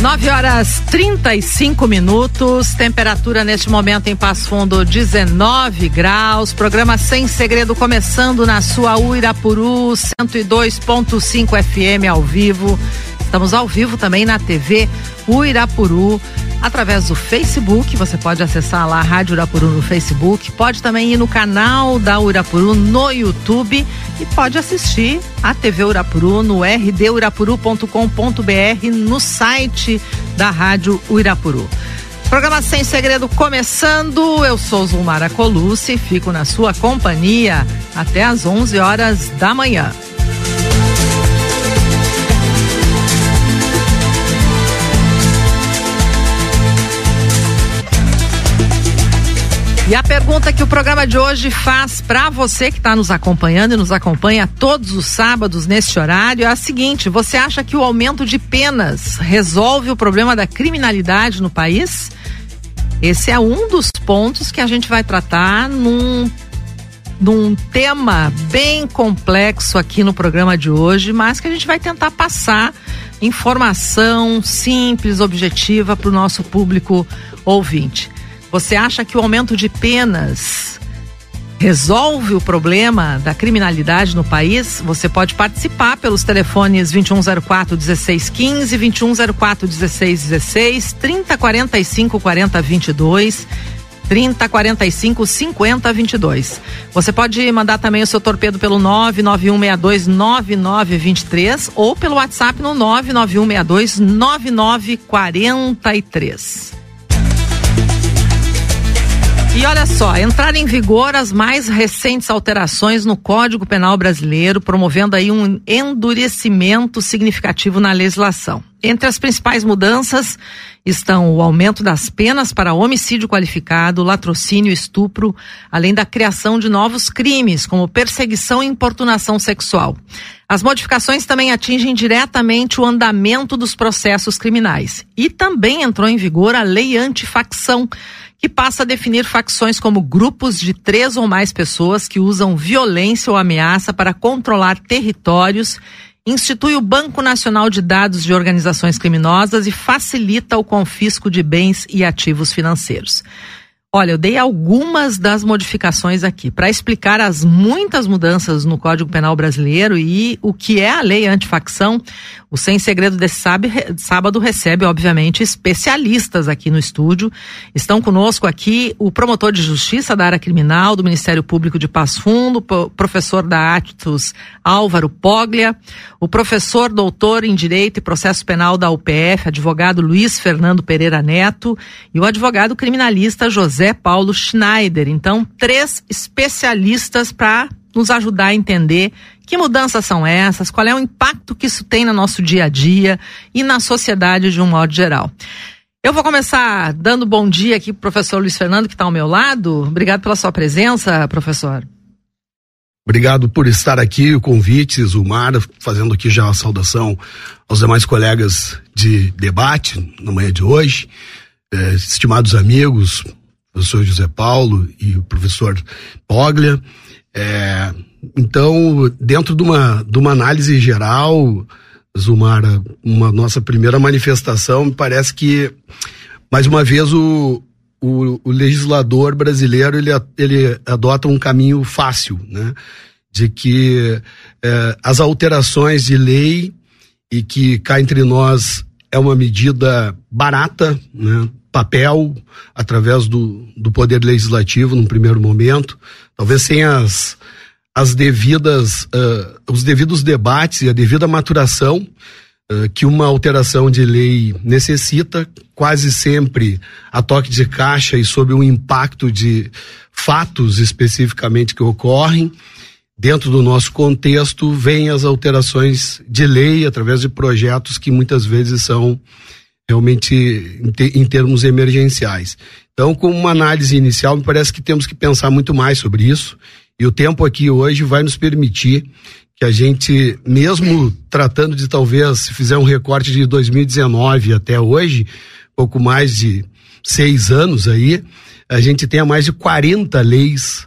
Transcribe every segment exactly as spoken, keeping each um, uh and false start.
nove horas trinta e cinco minutos, temperatura neste momento em Passo Fundo dezenove graus, programa Sem Segredo começando na sua Uirapuru cento e dois ponto cinco F M ao vivo. Estamos ao vivo também na T V Uirapuru, através do Facebook, você pode acessar lá a Rádio Uirapuru no Facebook, pode também ir no canal da Uirapuru no YouTube e pode assistir a T V Uirapuru no r d uirapuru ponto com ponto b r no site da Rádio Uirapuru. Programa Sem Segredo começando, eu sou Zulmara Colucci, fico na sua companhia até às onze horas da manhã. E a pergunta que o programa de hoje faz para você que está nos acompanhando e nos acompanha todos os sábados neste horário é a seguinte: você acha que o aumento de penas resolve o problema da criminalidade no país? Esse é um dos pontos que a gente vai tratar num, num tema bem complexo aqui no programa de hoje, mas que a gente vai tentar passar informação simples, objetiva para o nosso público ouvinte. Você acha que o aumento de penas resolve o problema da criminalidade no país? Você pode participar pelos telefones vinte e um zero quatro, dezesseis quinze, vinte e um zero quatro, dezesseis dezesseis, trinta, quarenta e cinco, quarenta, vinte e dois, trinta, quarenta e cinco, cinquenta, vinte e dois. Você pode mandar também o seu torpedo pelo nove nove um seis dois nove nove dois três ou pelo WhatsApp no nove nove um seis dois nove nove quatro três. E olha só, entraram em vigor as mais recentes alterações no Código Penal brasileiro, promovendo aí um endurecimento significativo na legislação. Entre as principais mudanças estão o aumento das penas para homicídio qualificado, latrocínio e estupro, além da criação de novos crimes, como perseguição e importunação sexual. As modificações também atingem diretamente o andamento dos processos criminais. E também entrou em vigor a Lei Antifacção, que passa a definir facções como grupos de três ou mais pessoas que usam violência ou ameaça para controlar territórios, institui o Banco Nacional de Dados de Organizações Criminosas e facilita o confisco de bens e ativos financeiros. Olha, eu dei algumas das modificações aqui para explicar as muitas mudanças no Código Penal brasileiro e o que é a lei antifacção. O Sem Segredo desse sábado recebe, obviamente, especialistas aqui no estúdio. Estão conosco aqui o promotor de justiça da área criminal do Ministério Público de Passo Fundo, o professor da Atos Álvaro Poglia, o professor doutor em Direito e Processo Penal da U P F, advogado Luiz Fernando Pereira Neto, e o advogado criminalista José Paulo Schneider. Então, três especialistas para nos ajudar a entender que mudanças são essas, qual é o impacto que isso tem no nosso dia a dia e na sociedade de um modo geral. Eu vou começar dando bom dia aqui pro professor Luiz Fernando, que está ao meu lado. Obrigado pela sua presença, professor. Obrigado por estar aqui, o convite, Zulmara, fazendo aqui já a saudação aos demais colegas de debate na manhã de hoje, eh, estimados amigos, o professor José Paulo e o professor Poglia. É, então, dentro de uma, de uma análise geral, Zulmara, uma nossa primeira manifestação, me parece que, mais uma vez, o, o, o legislador brasileiro, ele, ele adota um caminho fácil, né? De que é, as alterações de lei, e que cá entre nós é uma medida barata, né? Papel, através do, do Poder Legislativo, num primeiro momento, talvez sem as, as devidas, uh, os devidos debates e a devida maturação uh, que uma alteração de lei necessita, quase sempre a toque de caixa e sob o impacto de fatos especificamente que ocorrem. Dentro do nosso contexto, vêm as alterações de lei através de projetos que muitas vezes são realmente em, te, em termos emergenciais. Então, com uma análise inicial, me parece que temos que pensar muito mais sobre isso, e o tempo aqui hoje vai nos permitir que a gente, mesmo tratando de talvez, se fizer um recorte de dois mil e dezenove até hoje, pouco mais de seis anos aí, a gente tenha mais de quarenta leis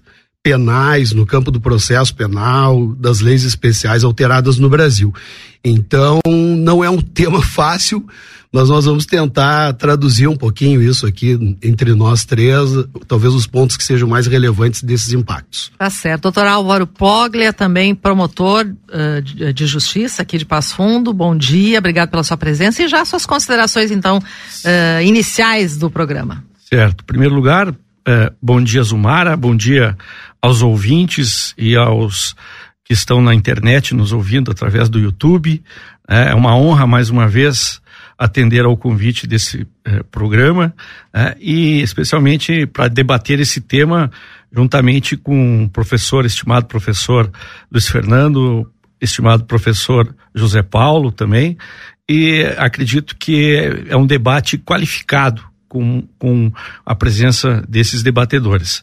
penais, no campo do processo penal, das leis especiais alteradas no Brasil. Então, não é um tema fácil, mas nós vamos tentar traduzir um pouquinho isso aqui entre nós três, talvez os pontos que sejam mais relevantes desses impactos. Tá certo. Doutor Álvaro Poglia, também promotor uh, de, de justiça aqui de Passo Fundo, bom dia, obrigado pela sua presença e já suas considerações, então, uh, iniciais do programa. Certo. Em primeiro lugar, uh, bom dia, Zumara, bom dia aos ouvintes e aos que estão na internet nos ouvindo através do YouTube. É uma honra, mais uma vez, atender ao convite desse eh, programa eh, e especialmente para debater esse tema juntamente com o professor, estimado professor Luiz Fernando, estimado professor José Paulo também, e acredito que é, é um debate qualificado com, com a presença desses debatedores.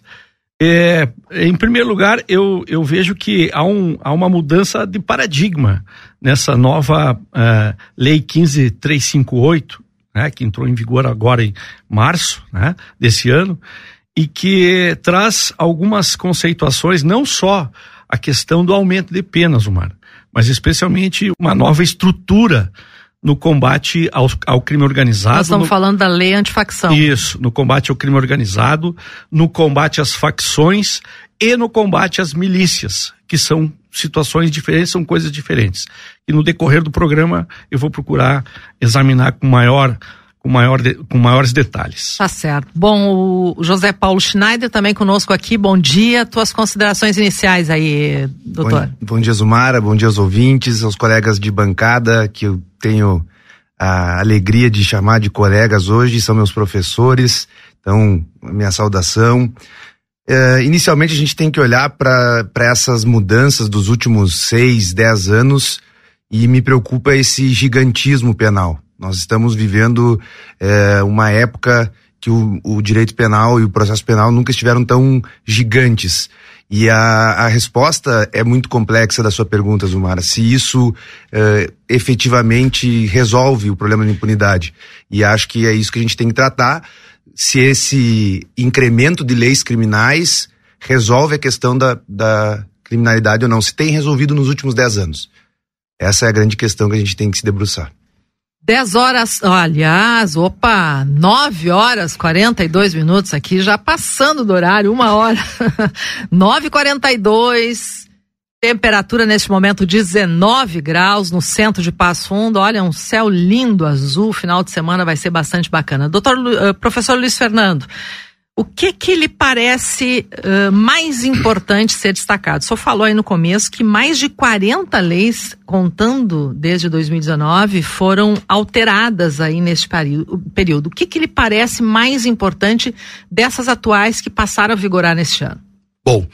É, em primeiro lugar, eu, eu vejo que há, um, há uma mudança de paradigma nessa nova uh, Lei quinze mil trezentos e cinquenta e oito, né, que entrou em vigor agora em março, né, desse ano, e que traz algumas conceituações, não só a questão do aumento de penas, Omar, mas especialmente uma nova estrutura no combate ao, ao crime organizado. Nós estamos no, falando da lei antifacção. Isso, no combate ao crime organizado, no combate às facções e no combate às milícias, que são situações diferentes, são coisas diferentes. E no decorrer do programa eu vou procurar examinar com maior, com maior, de, com maiores detalhes. Tá certo. Bom, o José Paulo Schneider também conosco aqui, bom dia, tuas considerações iniciais aí, doutor. Bom, bom dia, Zumara, bom dia aos ouvintes, aos colegas de bancada que eu tenho a alegria de chamar de colegas hoje, são meus professores, então minha saudação. É, inicialmente a gente tem que olhar para essas mudanças dos últimos seis, dez anos e me preocupa esse gigantismo penal. Nós estamos vivendo é, uma época que o, o direito penal e o processo penal nunca estiveram tão gigantes. E a, a resposta é muito complexa da sua pergunta, Zumara, se isso eh, efetivamente resolve o problema da impunidade. E acho que é isso que a gente tem que tratar, se esse incremento de leis criminais resolve a questão da, da criminalidade ou não, se tem resolvido nos últimos dez anos. Essa é a grande questão que a gente tem que se debruçar. dez horas, aliás, opa, nove horas, quarenta e dois minutos aqui, já passando do horário, uma hora, nove e quarenta e dois, temperatura neste momento dezenove graus no centro de Passo Fundo, olha, um céu lindo, azul, final de semana vai ser bastante bacana. Doutor, uh, professor Luiz Fernando, o que que lhe parece uh, mais importante ser destacado? O senhor falou aí no começo que mais de quarenta leis, contando desde dois mil e dezenove, foram alteradas aí neste período. O que que lhe parece mais importante dessas atuais que passaram a vigorar neste ano? Bom,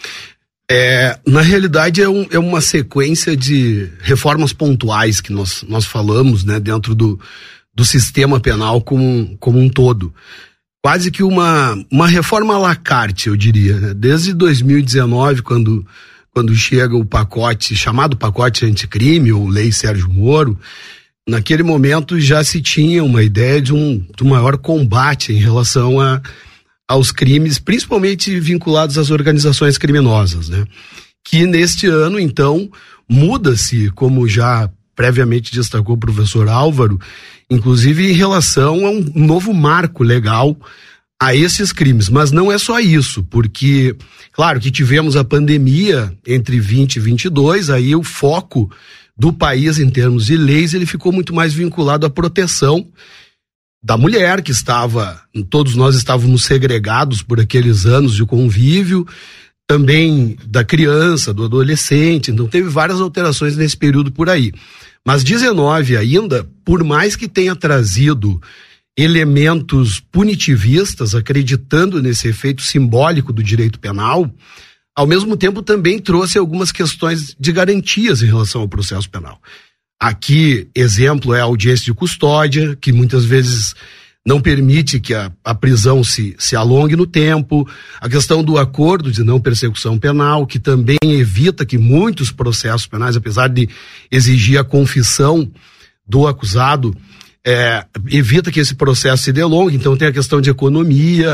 é, na realidade é, um, é uma sequência de reformas pontuais que nós, nós falamos, né, dentro do, do sistema penal como, como um todo. Quase que uma, uma reforma à la carte, eu diria, né? Desde dois mil e dezenove, quando, quando chega o pacote, chamado pacote anticrime, ou Lei Sérgio Moro, naquele momento já se tinha uma ideia de um, de um maior combate em relação a, aos crimes, principalmente vinculados às organizações criminosas, né? Que neste ano, então, muda-se, como já previamente destacou o professor Álvaro, inclusive em relação a um novo marco legal a esses crimes, mas não é só isso, porque, claro que tivemos a pandemia entre vinte e vinte e dois, aí o foco do país em termos de leis, ele ficou muito mais vinculado à proteção da mulher, que estava, todos nós estávamos segregados por aqueles anos de convívio, também da criança, do adolescente, então teve várias alterações nesse período por aí. Mas dezenove ainda, por mais que tenha trazido elementos punitivistas, acreditando nesse efeito simbólico do direito penal, ao mesmo tempo também trouxe algumas questões de garantias em relação ao processo penal. Aqui, exemplo, é a audiência de custódia, que muitas vezes não permite que a, a prisão se, se alongue no tempo, a questão do acordo de não persecução penal, que também evita que muitos processos penais, apesar de exigir a confissão do acusado, é, evita que esse processo se delongue. Então tem a questão de economia,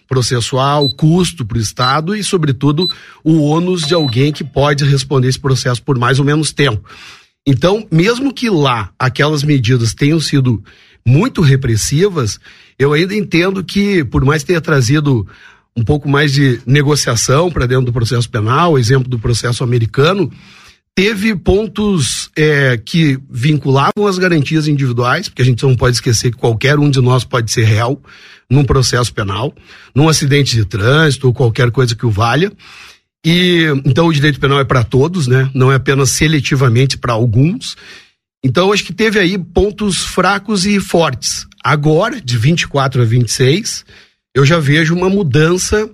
processual, custo para o Estado e, sobretudo, o ônus de alguém que pode responder esse processo por mais ou menos tempo. Então, mesmo que lá aquelas medidas tenham sido muito repressivas, eu ainda entendo que, por mais que tenha trazido um pouco mais de negociação para dentro do processo penal, exemplo do processo americano, teve pontos é, que vinculavam as garantias individuais, porque a gente não pode esquecer que qualquer um de nós pode ser réu num processo penal, num acidente de trânsito ou qualquer coisa que o valha. E então o direito penal é para todos, né? Não é apenas seletivamente para alguns. Então acho que teve aí pontos fracos e fortes. Agora, de vinte e quatro a vinte e seis, eu já vejo uma mudança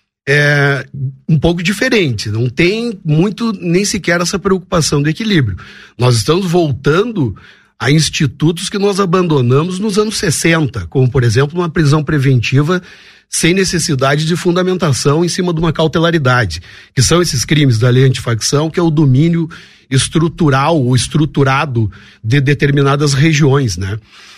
é, um pouco diferente. Não tem muito, nem sequer essa preocupação do equilíbrio. Nós estamos voltando a institutos que nós abandonamos nos anos sessenta, como, por exemplo, uma prisão preventiva sem necessidade de fundamentação em cima de uma cautelaridade, que são esses crimes da lei antifacção, que é o domínio estrutural ou estruturado de determinadas regiões, né?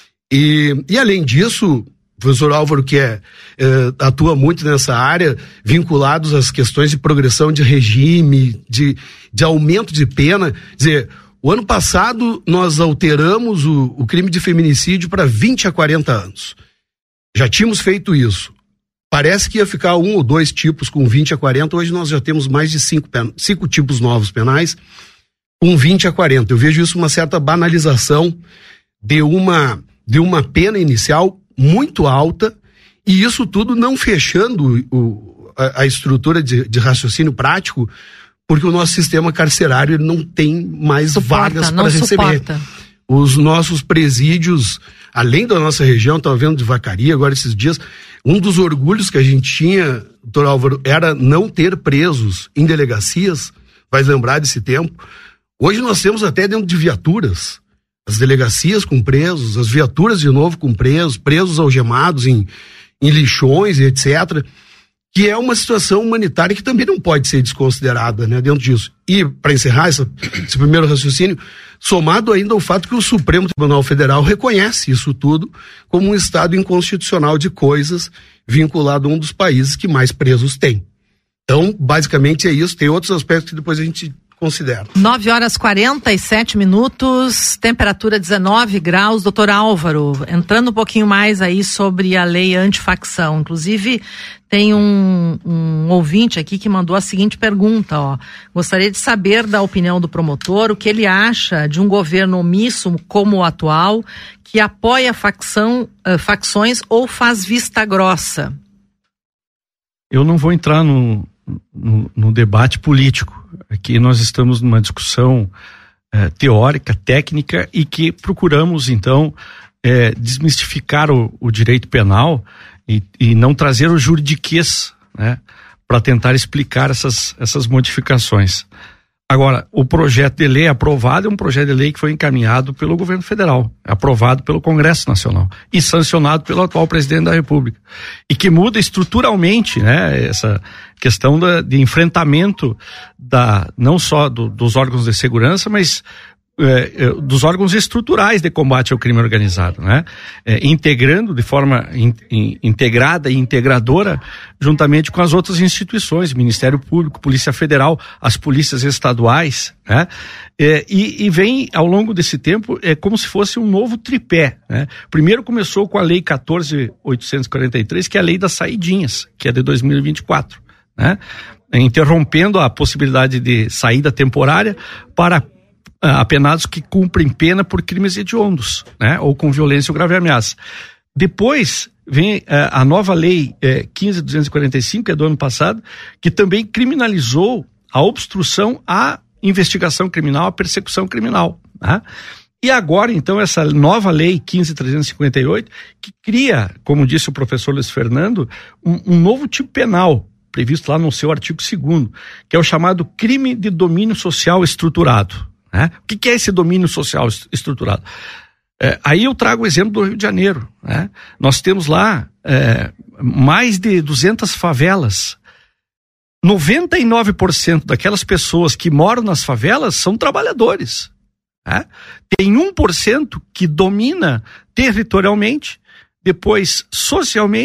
E, e além disso, o professor Álvaro, que é, é, atua muito nessa área, vinculados às questões de progressão de regime, de, de aumento de pena, quer dizer, o ano passado nós alteramos o, o crime de feminicídio para vinte a quarenta anos. Já tínhamos feito isso. Parece que ia ficar um ou dois tipos com vinte a quarenta, hoje nós já temos mais de cinco, cinco tipos novos penais com vinte a quarenta. Eu vejo isso uma certa banalização de uma, de uma pena inicial muito alta, e isso tudo não fechando o, a, a estrutura de, de raciocínio prático, porque o nosso sistema carcerário ele não tem mais suporta, vagas para receber. Suporta. Os nossos presídios, além da nossa região, estava vendo de Vacaria agora esses dias, um dos orgulhos que a gente tinha, doutor Álvaro, era não ter presos em delegacias, vai lembrar desse tempo. Hoje nós temos até dentro de viaturas, as delegacias com presos, as viaturas de novo com presos, presos algemados em, em lixões e etcétera, que é uma situação humanitária que também não pode ser desconsiderada, né, dentro disso. E, para encerrar essa, esse primeiro raciocínio, somado ainda ao fato que o Supremo Tribunal Federal reconhece isso tudo como um estado inconstitucional de coisas vinculado a um dos países que mais presos tem. Então, basicamente é isso. Tem outros aspectos que depois a gente considera. nove horas e quarenta e sete minutos, temperatura dezenove graus. Doutor Álvaro, entrando um pouquinho mais aí sobre a lei antifacção. Inclusive, tem um, um ouvinte aqui que mandou a seguinte pergunta, ó. Gostaria de saber da opinião do promotor o que ele acha de um governo omisso como o atual, que apoia facção, uh, facções ou faz vista grossa. Eu não vou entrar no, no, no debate político. Aqui nós estamos numa discussão eh, teórica, técnica, e que procuramos, então, eh, desmistificar o, o direito penal e, e não trazer o juridiquês, né, para tentar explicar essas, essas modificações. Agora, o projeto de lei aprovado é um projeto de lei que foi encaminhado pelo governo federal, aprovado pelo Congresso Nacional e sancionado pelo atual presidente da República, e que muda estruturalmente, né, essa questão da, de enfrentamento da, não só do, dos órgãos de segurança, mas é, dos órgãos estruturais de combate ao crime organizado, né? É, integrando de forma in, in, integrada e integradora juntamente com as outras instituições, Ministério Público, Polícia Federal, as polícias estaduais, né? É, e, e vem ao longo desse tempo é como se fosse um novo tripé, né? Primeiro começou com a lei quatorze mil oitocentos e quarenta e três, que é a lei das saidinhas, que é de dois mil e vinte e quatro, né? Interrompendo a possibilidade de saída temporária para apenados que cumprem pena por crimes hediondos, né, ou com violência ou grave ameaça. Depois vem uh, a nova lei uh, quinze mil duzentos e quarenta e cinco, que é do ano passado, que também criminalizou a obstrução à investigação criminal, à persecução criminal, né? E agora, então, essa nova lei quinze mil trezentos e cinquenta e oito, que cria, como disse o professor Luiz Fernando, um, um novo tipo penal, previsto lá no seu artigo segundo, que é o chamado crime de domínio social estruturado. Né? O que, que é esse domínio social estruturado? É, aí eu trago o exemplo do Rio de Janeiro, né? Nós temos lá é, mais de duzentas favelas. noventa e nove por cento daquelas pessoas que moram nas favelas são trabalhadores, né? Tem um por cento que domina territorialmente, depois socialmente,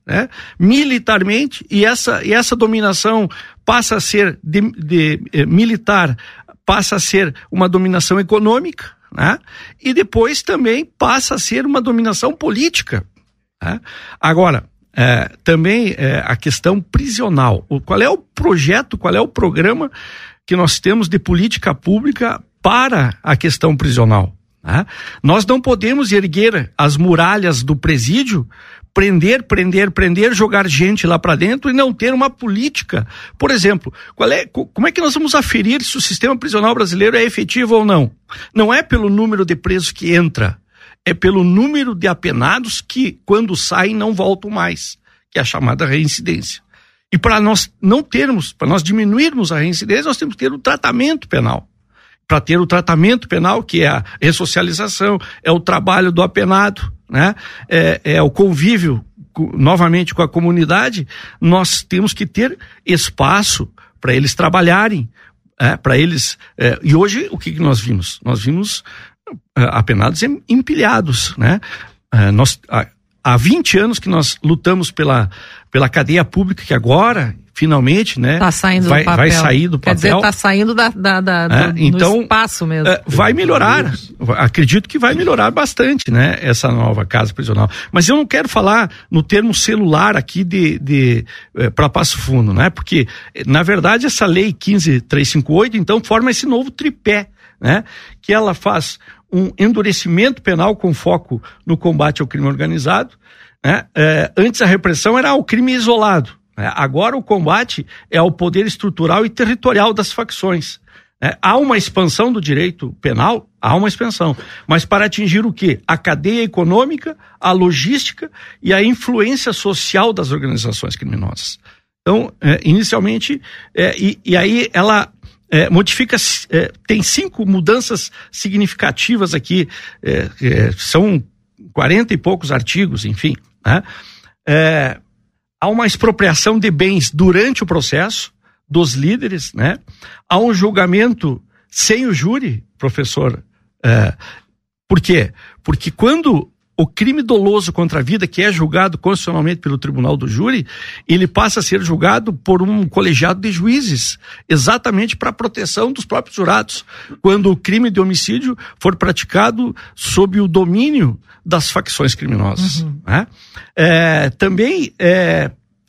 né, militarmente, e essa, e essa dominação passa a ser de, de, de, militar, passa a ser uma dominação econômica, né, e depois também passa a ser uma dominação política. Né. Agora, é, também é, a questão prisional. O, qual é o projeto, qual é o programa que nós temos de política pública para a questão prisional? Né? Nós não podemos erguer as muralhas do presídio, prender, prender, prender, jogar gente lá para dentro e não ter uma política. Por exemplo, qual é, como é que nós vamos aferir se o sistema prisional brasileiro é efetivo ou não? Não é pelo número de presos que entra, é pelo número de apenados que, quando saem, não voltam mais, que é a chamada reincidência. E para nós não termos, para nós diminuirmos a reincidência, nós temos que ter o tratamento penal. Para ter o tratamento penal, que é a ressocialização, é o trabalho do apenado, né? é, é o convívio novamente com a comunidade, nós temos que ter espaço para eles trabalharem, é, para eles. É, e hoje o que, que nós vimos? Nós vimos é, apenados empilhados, né? É, nós, há, há vinte anos que nós lutamos pela, pela cadeia pública, que agora finalmente, né, tá saindo vai, do papel. vai sair do papel. Quer dizer, tá saindo da, da, da, do, é, então, do espaço mesmo. É, vai melhorar, acredito que vai melhorar bastante, né, essa nova casa prisional. Mas eu não quero falar no termo celular aqui de, de é, para Passo Fundo, né, porque na verdade essa lei quinze mil trezentos e cinquenta e oito então forma esse novo tripé, né, que ela faz um endurecimento penal com foco no combate ao crime organizado, né, é, antes a repressão era o crime isolado. Agora o combate é ao poder estrutural e territorial das facções. É, há uma expansão do direito penal, há uma expansão, mas para atingir o quê? A cadeia econômica, a logística e a influência social das organizações criminosas. Então, é, inicialmente, é, e, e aí ela é, modifica, é, tem cinco mudanças significativas aqui, é, é, são quarenta e poucos artigos, enfim, né? É, há uma expropriação de bens durante o processo dos líderes, né? Há um julgamento sem o júri, professor. É, por quê? Porque quando o crime doloso contra a vida, que é julgado constitucionalmente pelo tribunal do júri, ele passa a ser julgado por um colegiado de juízes, exatamente para a proteção dos próprios jurados, quando o crime de homicídio for praticado sob o domínio das facções criminosas. Uhum. Né? É, também é,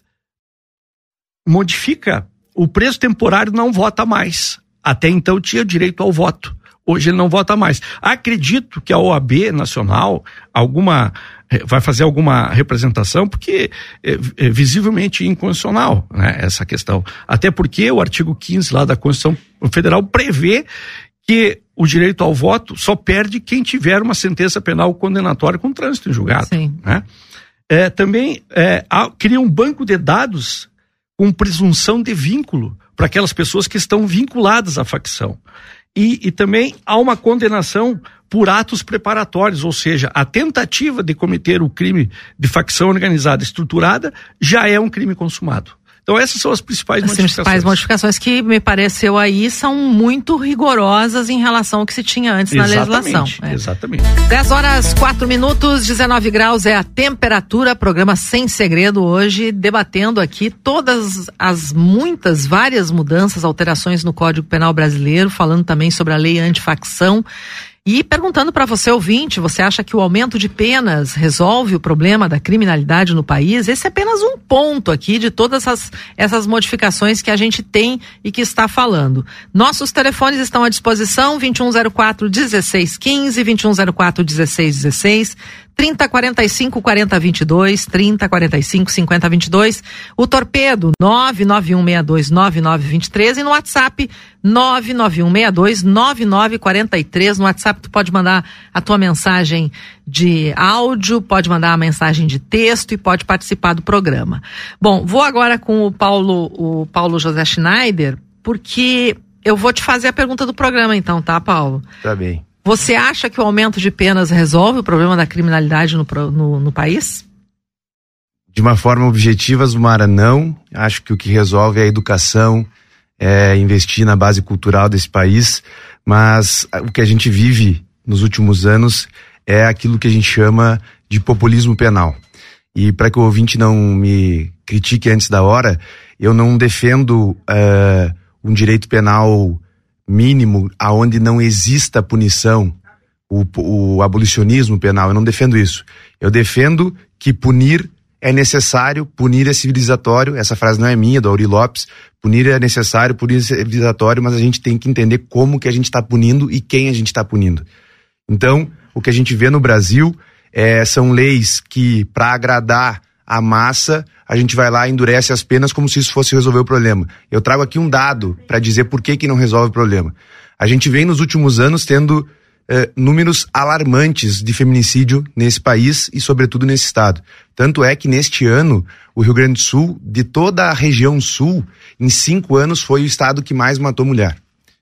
modifica, o preso temporário não vota mais. Até então tinha direito ao voto. Hoje ele não vota mais. Acredito que a O A B nacional alguma, vai fazer alguma representação, porque é, é visivelmente inconstitucional, né, essa questão. Até porque o artigo quinze lá da Constituição Federal prevê que o direito ao voto só perde quem tiver uma sentença penal condenatória com trânsito em julgado. Sim. Né? É, também é, há, cria um banco de dados com presunção de vínculo para aquelas pessoas que estão vinculadas à facção. E, e também há uma condenação por atos preparatórios, ou seja, a tentativa de cometer o crime de facção organizada estruturada já é um crime consumado. Então essas são as principais as modificações. As principais modificações que me pareceu aí são muito rigorosas em relação ao que se tinha antes na legislação. É. Exatamente. dez horas, quatro minutos, dezenove graus é a temperatura, programa Sem Segredo hoje, debatendo aqui todas as muitas, várias mudanças, alterações no Código Penal brasileiro, falando também sobre a lei antifacção. E perguntando para você, ouvinte, você acha que o aumento de penas resolve o problema da criminalidade no país? Esse é apenas um ponto aqui de todas essas, essas modificações que a gente tem e que está falando. Nossos telefones estão à disposição, vinte e um zero quatro, dezesseis quinze, vinte e um zero quatro, dezesseis dezesseis, trinta, quarenta e cinco, quarenta, vinte e dois, trinta, quarenta e cinco, cinquenta, vinte e dois, o Torpedo nove nove um seis dois nove nove dois três e no WhatsApp nove nove um seis dois nove nove quatro três. No WhatsApp tu pode mandar a tua mensagem de áudio, pode mandar a mensagem de texto e pode participar do programa. Bom, vou agora com o Paulo, o Paulo José Schneider, porque eu vou te fazer a pergunta do programa então, tá, Paulo? Tá bem. Você acha que o aumento de penas resolve o problema da criminalidade no, no, no país? De uma forma objetiva, Zumara, não. Acho que o que resolve é a educação, é investir na base cultural desse país, mas o que a gente vive nos últimos anos é aquilo que a gente chama de populismo penal. E para que o ouvinte não me critique antes da hora, eu não defendo uh, um direito penal mínimo aonde não exista punição, o, o abolicionismo penal. Eu não defendo isso. Eu defendo que punir é necessário, punir é civilizatório. Essa frase não é minha, do Auri Lopes. Punir é necessário, punir é civilizatório, mas a gente tem que entender como que a gente está punindo e quem a gente está punindo. Então, o que a gente vê no Brasil É, são leis que, para agradar a massa, a gente vai lá e endurece as penas como se isso fosse resolver o problema. Eu trago aqui um dado para dizer por que que não resolve o problema. A gente vem nos últimos anos tendo eh, números alarmantes de feminicídio nesse país e, sobretudo, nesse estado. Tanto é que, neste ano, o Rio Grande do Sul, de toda a região sul, em cinco anos foi o estado que mais matou mulher.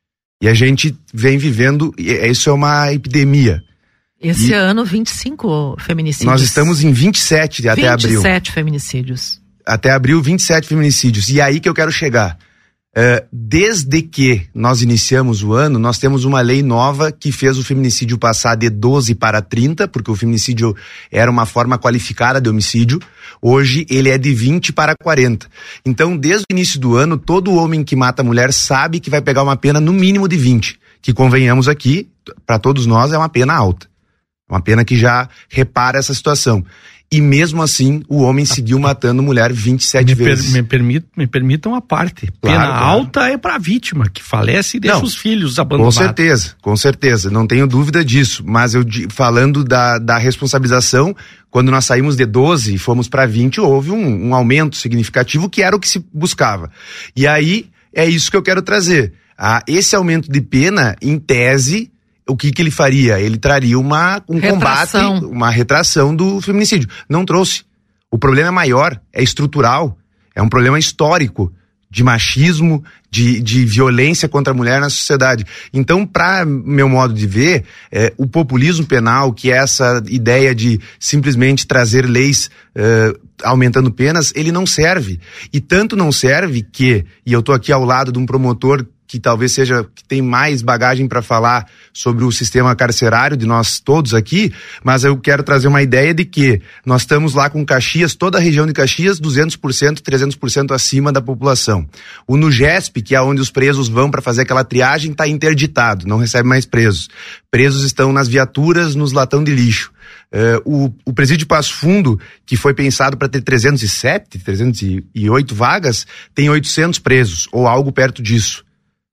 E a gente vem vivendo, isso é uma epidemia. Esse e ano, vinte e cinco feminicídios. Nós estamos em vinte e sete até abril. vinte e sete feminicídios. Até abril, vinte e sete feminicídios. E aí que eu quero chegar. Uh, desde que nós iniciamos o ano, nós temos uma lei nova que fez o feminicídio passar de doze para trinta, porque o feminicídio era uma forma qualificada de homicídio. Hoje ele é de vinte para quarenta. Então, desde o início do ano, todo homem que mata mulher sabe que vai pegar uma pena no mínimo de vinte. Que, convenhamos aqui, para todos nós, é uma pena alta. Uma pena que já repara essa situação. E mesmo assim, o homem seguiu matando mulher vinte e sete me vezes. Per, me, permit, me permitam a parte. Claro, Pena claro. alta é para a vítima, que falece e deixa Não, os filhos abandonados. Com certeza, com certeza. Não tenho dúvida disso. Mas eu falando da, da responsabilização, quando nós saímos de doze e fomos para vinte, houve um, um aumento significativo que era o que se buscava. E aí, é isso que eu quero trazer. Ah, esse aumento de pena, em tese, o que que ele faria? Ele traria uma, um Retração. combate, uma retração do feminicídio. Não trouxe. O problema é maior, é estrutural, é um problema histórico de machismo, de, de violência contra a mulher na sociedade. Então, para meu modo de ver, é, o populismo penal, que é essa ideia de simplesmente trazer leis é, aumentando penas, ele não serve. E tanto não serve que, e eu estou aqui ao lado de um promotor que talvez seja, que tem mais bagagem para falar sobre o sistema carcerário de nós todos aqui, mas eu quero trazer uma ideia de que nós estamos lá com Caxias, toda a região de Caxias, duzentos por cento, trezentos por cento acima da população. O Nugesp, que é onde os presos vão para fazer aquela triagem, está interditado, não recebe mais presos. Presos estão nas viaturas, nos latão de lixo. Uh, o, o presídio de Passo Fundo, que foi pensado para ter trezentos e sete, trezentos e oito vagas, tem oitocentos presos, ou algo perto disso.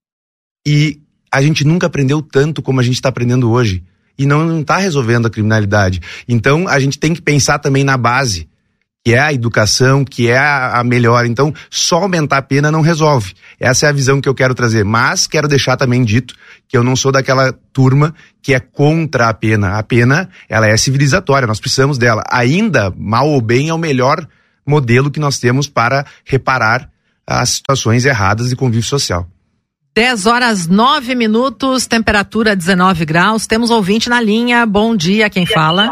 E a gente nunca aprendeu tanto como a gente está aprendendo hoje. E não está resolvendo a criminalidade. Então, a gente tem que pensar também na base, que é a educação, que é a, a melhor. Então, só aumentar a pena não resolve. Essa é a visão que eu quero trazer. Mas quero deixar também dito que eu não sou daquela turma que é contra a pena. A pena, ela é civilizatória, nós precisamos dela. Ainda, mal ou bem, é o melhor modelo que nós temos para reparar as situações erradas de convívio social. dez horas nove minutos, temperatura dezenove graus. Temos ouvinte na linha. Bom dia, quem fala?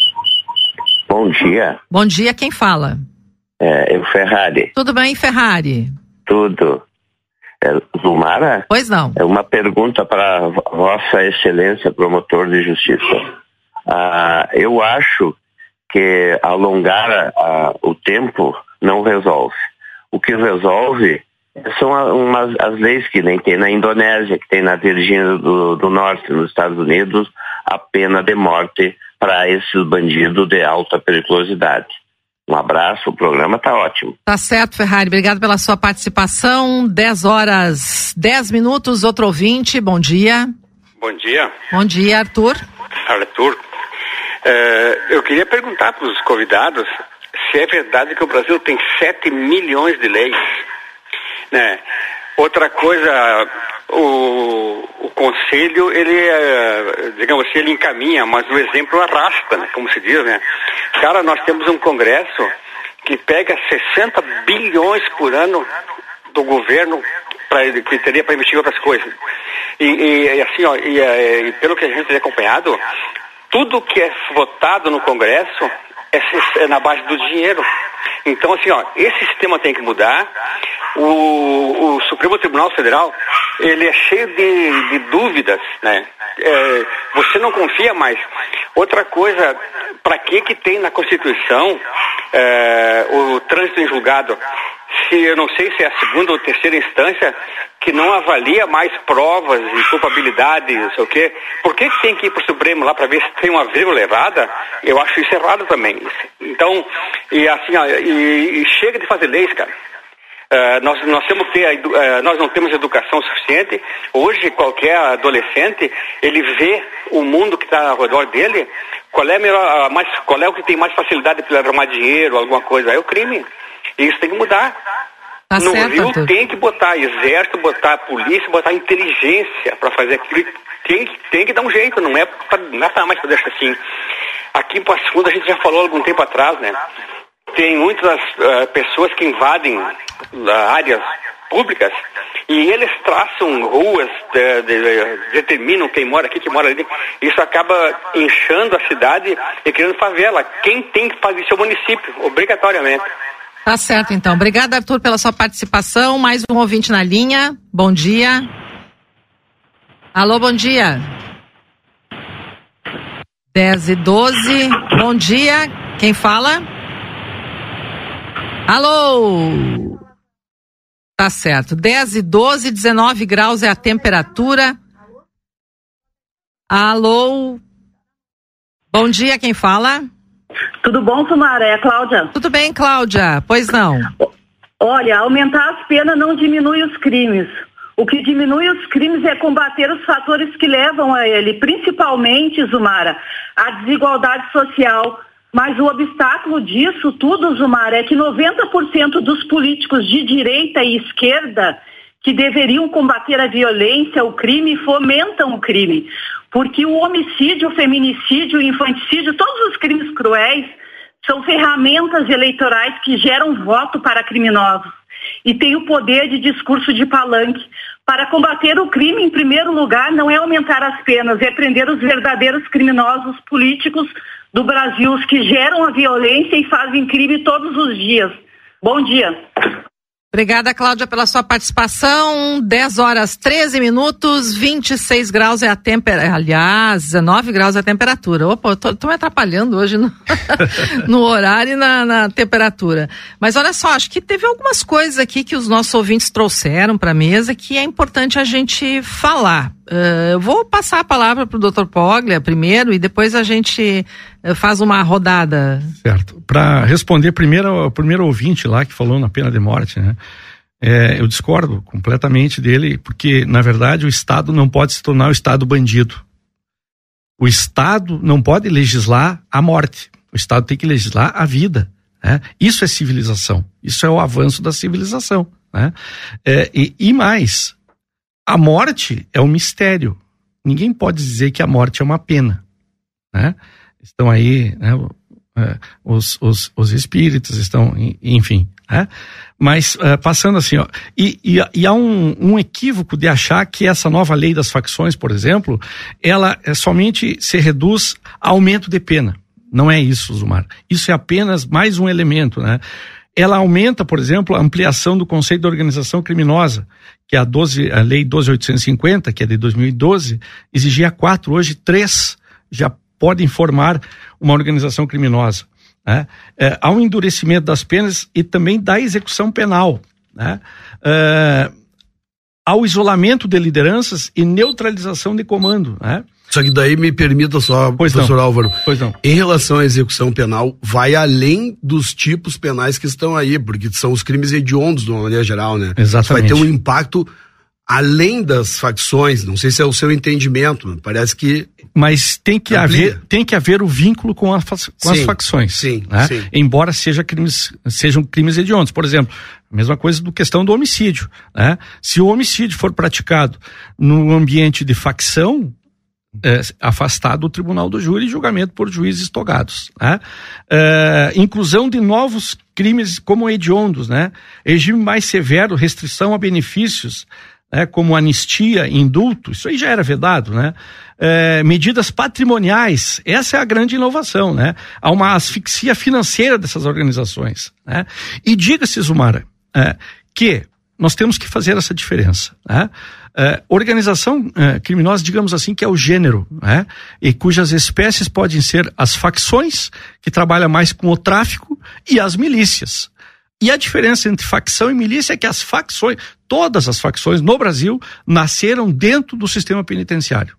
Bom dia. Bom dia, quem fala? É, eu Ferrari. Tudo bem, Ferrari? Tudo. É, Zumara? Pois não. É uma pergunta para Vossa Excelência, promotor de justiça. Ah, eu acho que alongar ah, o tempo não resolve. O que resolve são umas, as leis que nem tem na Indonésia, que tem na Virgínia do, do Norte, nos Estados Unidos, a pena de morte para esses bandidos de alta periculosidade. Um abraço, o programa tá ótimo. Tá certo, Ferrari, obrigado pela sua participação. dez horas, dez minutos, outro ouvinte, bom dia. Bom dia. Bom dia, Arthur. Arthur, uh, eu queria perguntar para os convidados se é verdade que o Brasil tem sete milhões de leis. Né? Outra coisa, o, o conselho, ele, é, digamos assim, ele encaminha, mas o exemplo arrasta, né? Como se diz, né? Cara, nós temos um Congresso que pega sessenta bilhões por ano do governo pra, que teria para investir em outras coisas. E, e, e assim, ó, e, e pelo que a gente tem acompanhado, tudo que é votado no Congresso é, é na base do dinheiro. Então, assim, ó, esse sistema tem que mudar. O, o Supremo Tribunal Federal, ele é cheio de, de dúvidas, né? É, você não confia mais. Outra coisa, para que que tem na Constituição é, o trânsito em julgado, se eu não sei se é a segunda ou terceira instância que não avalia mais provas e culpabilidade, não sei o quê, por que que tem que ir para o Supremo lá para ver se tem uma vírgula errada? Eu acho isso errado também. Então, e assim, ó, e, e chega de fazer leis, cara. Uh, nós, nós, temos que ter, uh, nós não temos educação suficiente. Hoje, qualquer adolescente, ele vê o mundo que está ao redor dele, qual é, melhor, mais, qual é o que tem mais facilidade para arrumar dinheiro, alguma coisa, é o crime. E isso tem que mudar. Tá no certo, Rio Arthur. Tem que botar exército, botar polícia, botar inteligência para fazer aquilo. Tem, tem que dar um jeito, não é para mais para deixar assim. Aqui em Passo Fundo a gente já falou há algum tempo atrás, né? Tem muitas uh, pessoas que invadem uh, áreas públicas e eles traçam ruas, de, de, de, determinam quem mora aqui, quem mora ali. Isso acaba inchando a cidade e criando favela. Quem tem que fazer isso é o município, obrigatoriamente. Tá certo, então. Obrigada, Arthur, pela sua participação. Mais um ouvinte na linha. Bom dia. Alô, bom dia. dez e doze. Bom dia. Quem fala? Alô. Tá certo. dez e doze, dezenove graus é a temperatura. Alô. Bom dia, quem fala? Tudo bom, Sumara? É a Cláudia. Tudo bem, Cláudia? Pois não. Olha, aumentar as penas não diminui os crimes. O que diminui os crimes é combater os fatores que levam a ele, principalmente, Zumara, a desigualdade social. Mas o obstáculo disso tudo, Zumara, é que noventa por cento dos políticos de direita e esquerda que deveriam combater a violência, o crime, fomentam o crime. Porque o homicídio, o feminicídio, o infanticídio, todos os crimes cruéis são ferramentas eleitorais que geram voto para criminosos e têm o poder de discurso de palanque. Para combater o crime, em primeiro lugar, não é aumentar as penas, é prender os verdadeiros criminosos políticos do Brasil, os que geram a violência e fazem crime todos os dias. Bom dia. Obrigada, Cláudia, pela sua participação. dez horas, treze minutos, vinte e seis graus é a temperatura. Aliás, dezenove graus é a temperatura. Opa, eu tô, tô me atrapalhando hoje no, no horário e na, na temperatura. Mas olha só, acho que teve algumas coisas aqui que os nossos ouvintes trouxeram para a mesa que é importante a gente falar. Uh, eu vou passar a palavra para o doutor Poglia primeiro e depois a gente uh, faz uma rodada. Certo. Para responder primeiro ao primeiro ouvinte lá que falou na pena de morte, né? É, eu discordo completamente dele, porque na verdade o Estado não pode se tornar o Estado bandido. O Estado não pode legislar a morte. O Estado tem que legislar a vida, né? Isso é civilização. Isso é o avanço da civilização, né? É, e, e mais, a morte é um mistério. Ninguém pode dizer que a morte é uma pena, né? Estão aí, né, os, os, os espíritos, estão, enfim, né? Mas uh, passando assim, ó, e, e, e há um, um equívoco de achar que essa nova lei das facções, por exemplo, ela é, somente se reduz a aumento de pena. Não é isso, Zumar. Isso é apenas mais um elemento, né? Ela aumenta, por exemplo, a ampliação do conceito de organização criminosa, que a, doze, a lei doze mil oitocentos e cinquenta, que é de dois mil e doze, exigia quatro, hoje três já podem formar uma organização criminosa, né? É, há um endurecimento das penas e também da execução penal, né? É, há o isolamento de lideranças e neutralização de comando, né? Só que daí me permita só, pois professor não. Álvaro, pois não. Em relação à execução penal, vai além dos tipos penais que estão aí, porque são os crimes hediondos de uma maneira geral, né? Exatamente. Vai ter um impacto além das facções, não sei se é o seu entendimento, parece que... Mas tem que, haver, tem que haver o vínculo com, a, com sim, as facções, sim, né? Sim. Embora seja crimes, sejam crimes hediondos. Por exemplo, a mesma coisa do questão do homicídio, né? Se o homicídio for praticado no ambiente de facção, é, afastado do tribunal do júri e julgamento por juízes togados, né? É, inclusão de novos crimes como hediondos, né? Regime mais severo, restrição a benefícios, né, como anistia, indulto, isso aí já era vedado, né? É, medidas patrimoniais, essa é a grande inovação, né? Há uma asfixia financeira dessas organizações, né? E diga-se, Zumara, é, que nós temos que fazer essa diferença, né? É, organização é, criminosa, digamos assim, que é o gênero, né? E cujas espécies podem ser as facções, que trabalham mais com o tráfico, e as milícias. E a diferença entre facção e milícia é que as facções, todas as facções no Brasil, nasceram dentro do sistema penitenciário.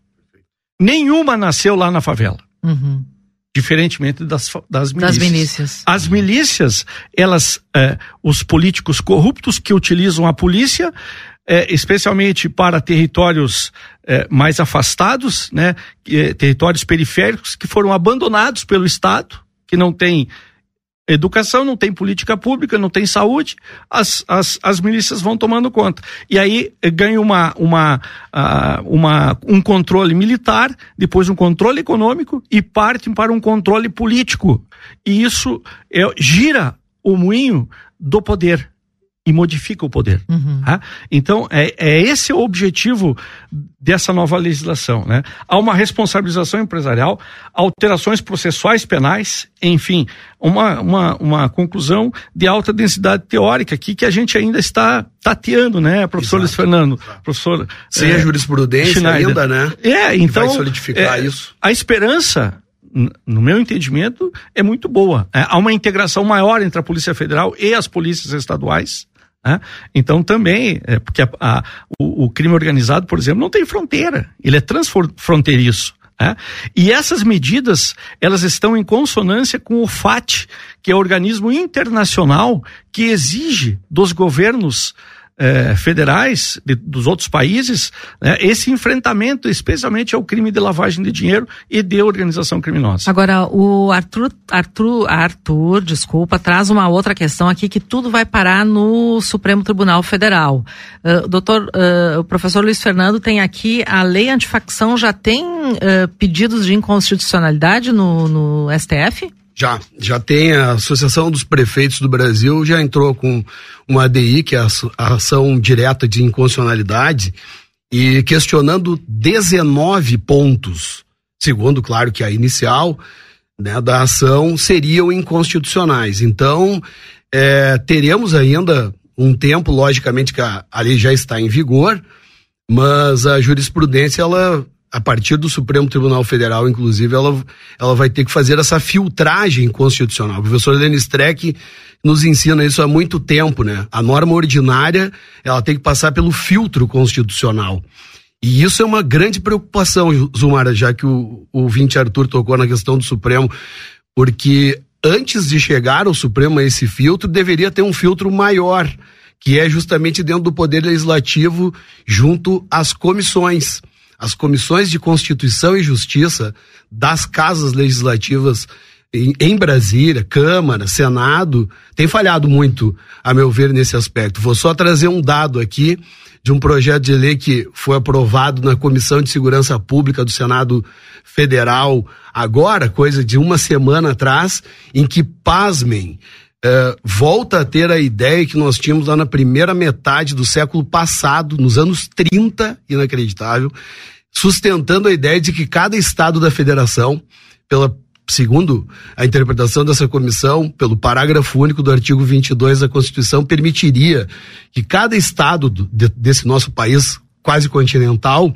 Nenhuma nasceu lá na favela. Uhum. Diferentemente das, das milícias. Das milícias. As milícias, elas, é, os políticos corruptos que utilizam a polícia, É, especialmente para territórios é, mais afastados, né, é, territórios periféricos que foram abandonados pelo Estado, que não tem educação, não tem política pública, não tem saúde, as, as, as milícias vão tomando conta. E aí é, ganha uma, uma, uh, uma, um controle militar, depois um controle econômico e partem para um controle político. E isso é, gira o moinho do poder. E modifica o poder. Uhum. Tá? Então, é, é esse o objetivo dessa nova legislação, né? Há uma responsabilização empresarial, alterações processuais penais, enfim, uma, uma, uma conclusão de alta densidade teórica aqui que a gente ainda está tateando, né, professor Luiz Fernando? Professor, Sem é, a jurisprudência Schneider. Ainda, né? É, então... Que vai solidificar é, isso. A esperança, no meu entendimento, é muito boa. É, há uma integração maior entre a Polícia Federal e as polícias estaduais. É? Então também, é, porque a, a, o, o crime organizado, por exemplo, não tem fronteira, ele é transfronteiriço. É? E essas medidas, elas estão em consonância com o F A T, que é o organismo internacional que exige dos governos eh, federais de, dos outros países, né, esse enfrentamento, especialmente ao crime de lavagem de dinheiro e de organização criminosa. Agora, o Arthur, Arthur, Arthur, desculpa, traz uma outra questão aqui que tudo vai parar no Supremo Tribunal Federal. Uh, doutor, uh, o professor Luiz Fernando tem aqui, a lei antifacção já tem uh, pedidos de inconstitucionalidade no, no S T F? Já, já tem a Associação dos Prefeitos do Brasil, já entrou com uma A D I, que é a ação direta de inconstitucionalidade, e questionando dezenove pontos, segundo, claro, que a inicial, né, da ação seriam inconstitucionais. Então, é, teremos ainda um tempo, logicamente que a, a lei já está em vigor, mas a jurisprudência, ela... a partir do Supremo Tribunal Federal, inclusive, ela, ela vai ter que fazer essa filtragem constitucional. O professor Lênin Streck nos ensina isso há muito tempo, né? A norma ordinária, ela tem que passar pelo filtro constitucional. E isso é uma grande preocupação, Zumara, já que o, o ouvinte Arthur tocou na questão do Supremo, porque antes de chegar ao Supremo a esse filtro, deveria ter um filtro maior, que é justamente dentro do Poder Legislativo, junto às comissões. As comissões de Constituição e Justiça das casas legislativas em, em Brasília, Câmara, Senado, tem falhado muito, a meu ver, nesse aspecto. Vou só trazer um dado aqui de um projeto de lei que foi aprovado na Comissão de Segurança Pública do Senado Federal agora, coisa de uma semana atrás, em que, pasmem, Uh, volta a ter a ideia que nós tínhamos lá na primeira metade do século passado, nos anos trinta, inacreditável, sustentando a ideia de que cada estado da federação, pela, segundo a interpretação dessa comissão, pelo parágrafo único do artigo vinte e dois da Constituição, permitiria que cada estado do, de, desse nosso país quase continental,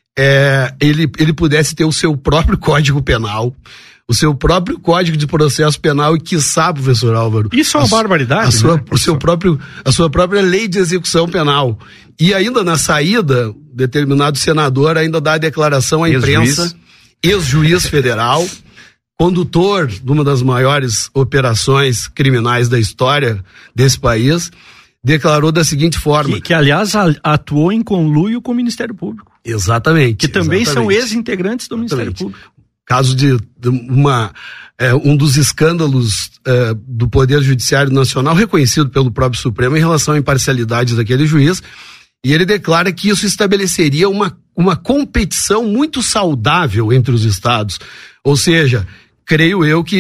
é, ele, ele pudesse ter o seu próprio Código Penal, o seu próprio Código de Processo Penal e, quiçá, professor Álvaro, isso é uma a, barbaridade, a sua, né, o seu próprio, a sua própria lei de execução penal. E ainda na saída, determinado senador ainda dá a declaração à imprensa, ex-juiz federal, condutor de uma das maiores operações criminais da história desse país, declarou da seguinte forma... Que, que aliás, atuou em conluio com o Ministério Público. Exatamente. Que também exatamente. são ex-integrantes do exatamente. Ministério Público. Caso de, de uma, é, um dos escândalos é, do Poder Judiciário Nacional, reconhecido pelo próprio Supremo em relação à imparcialidade daquele juiz, e ele declara que isso estabeleceria uma, uma competição muito saudável entre os estados. Ou seja, creio eu que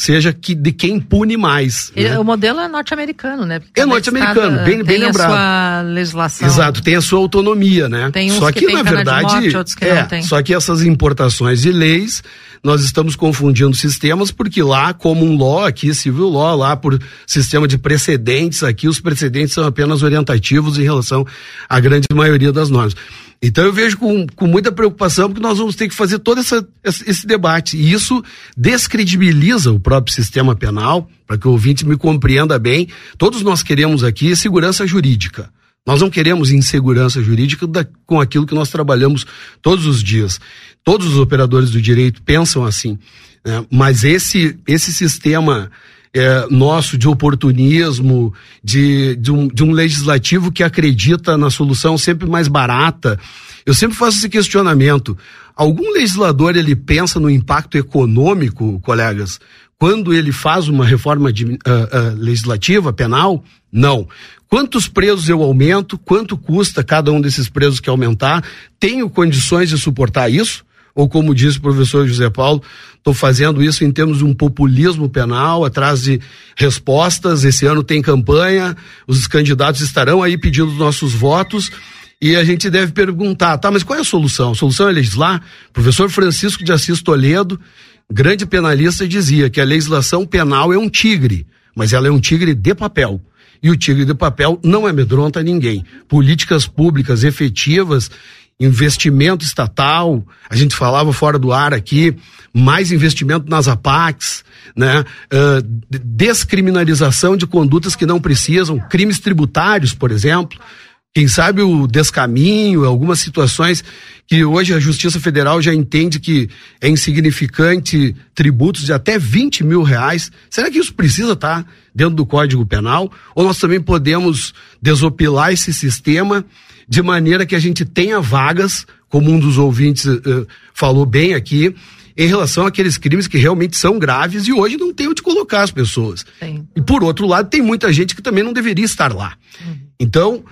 seja que, de quem pune mais. E, né? O modelo é norte-americano, né? Porque é norte-americano, bem, bem lembrado. Tem a sua legislação. Exato, tem a sua autonomia, né? Tem uns só que, que, tem na pena verdade, de morte, outros que é, não tem. Só que essas importações de leis, nós estamos confundindo sistemas, porque lá, common law, aqui, civil law, lá por sistema de precedentes, aqui os precedentes são apenas orientativos em relação à grande maioria das normas. Então eu vejo com, com muita preocupação, porque nós vamos ter que fazer todo essa, esse debate, e isso descredibiliza o próprio sistema penal, para que o ouvinte me compreenda bem. Todos nós queremos aqui segurança jurídica. Nós não queremos insegurança jurídica da, com aquilo que nós trabalhamos todos os dias. Todos os operadores do direito pensam assim, né? Mas esse, esse sistema é, nosso de oportunismo, de, de, um, de um legislativo que acredita na solução sempre mais barata, eu sempre faço esse questionamento. Algum legislador, ele pensa no impacto econômico, colegas, quando ele faz uma reforma de, uh, uh, legislativa, penal? Não. Quantos presos eu aumento? Quanto custa cada um desses presos que aumentar? Tenho condições de suportar isso? Ou, como disse o professor José Paulo, estou fazendo isso em termos de um populismo penal, atrás de respostas. Esse ano tem campanha, os candidatos estarão aí pedindo nossos votos, e a gente deve perguntar, tá, mas qual é a solução? A solução é legislar? O professor Francisco de Assis Toledo, grande penalista, dizia que a legislação penal é um tigre, mas ela é um tigre de papel. E o tigre de papel não amedronta ninguém. Políticas públicas efetivas, investimento estatal, a gente falava fora do ar aqui, mais investimento nas APACs, né? Uh, descriminalização de condutas que não precisam, crimes tributários, por exemplo, quem sabe o descaminho, algumas situações que hoje a Justiça Federal já entende que é insignificante, tributos de até vinte mil reais. Será que isso precisa estar dentro do Código Penal? Ou nós também podemos desopilar esse sistema de maneira que a gente tenha vagas, como um dos ouvintes uh, falou bem aqui, em relação àqueles crimes que realmente são graves e hoje não tem onde colocar as pessoas. Sim. E por outro lado, tem muita gente que também não deveria estar lá. Uhum. Então,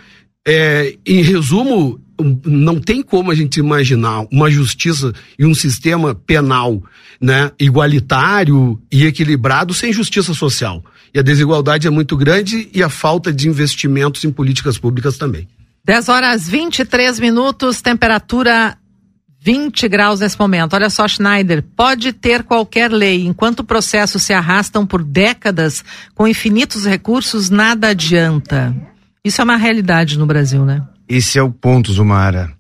é, em resumo, não tem como a gente imaginar uma justiça e um sistema penal, né, igualitário e equilibrado sem justiça social. E a desigualdade é muito grande e a falta de investimentos em políticas públicas também. dez horas e vinte e três minutos, temperatura vinte graus nesse momento. Olha só, Schneider, pode ter qualquer lei, enquanto processos se arrastam por décadas com infinitos recursos, nada adianta. Isso é uma realidade no Brasil, né? Esse é o ponto, Zumara.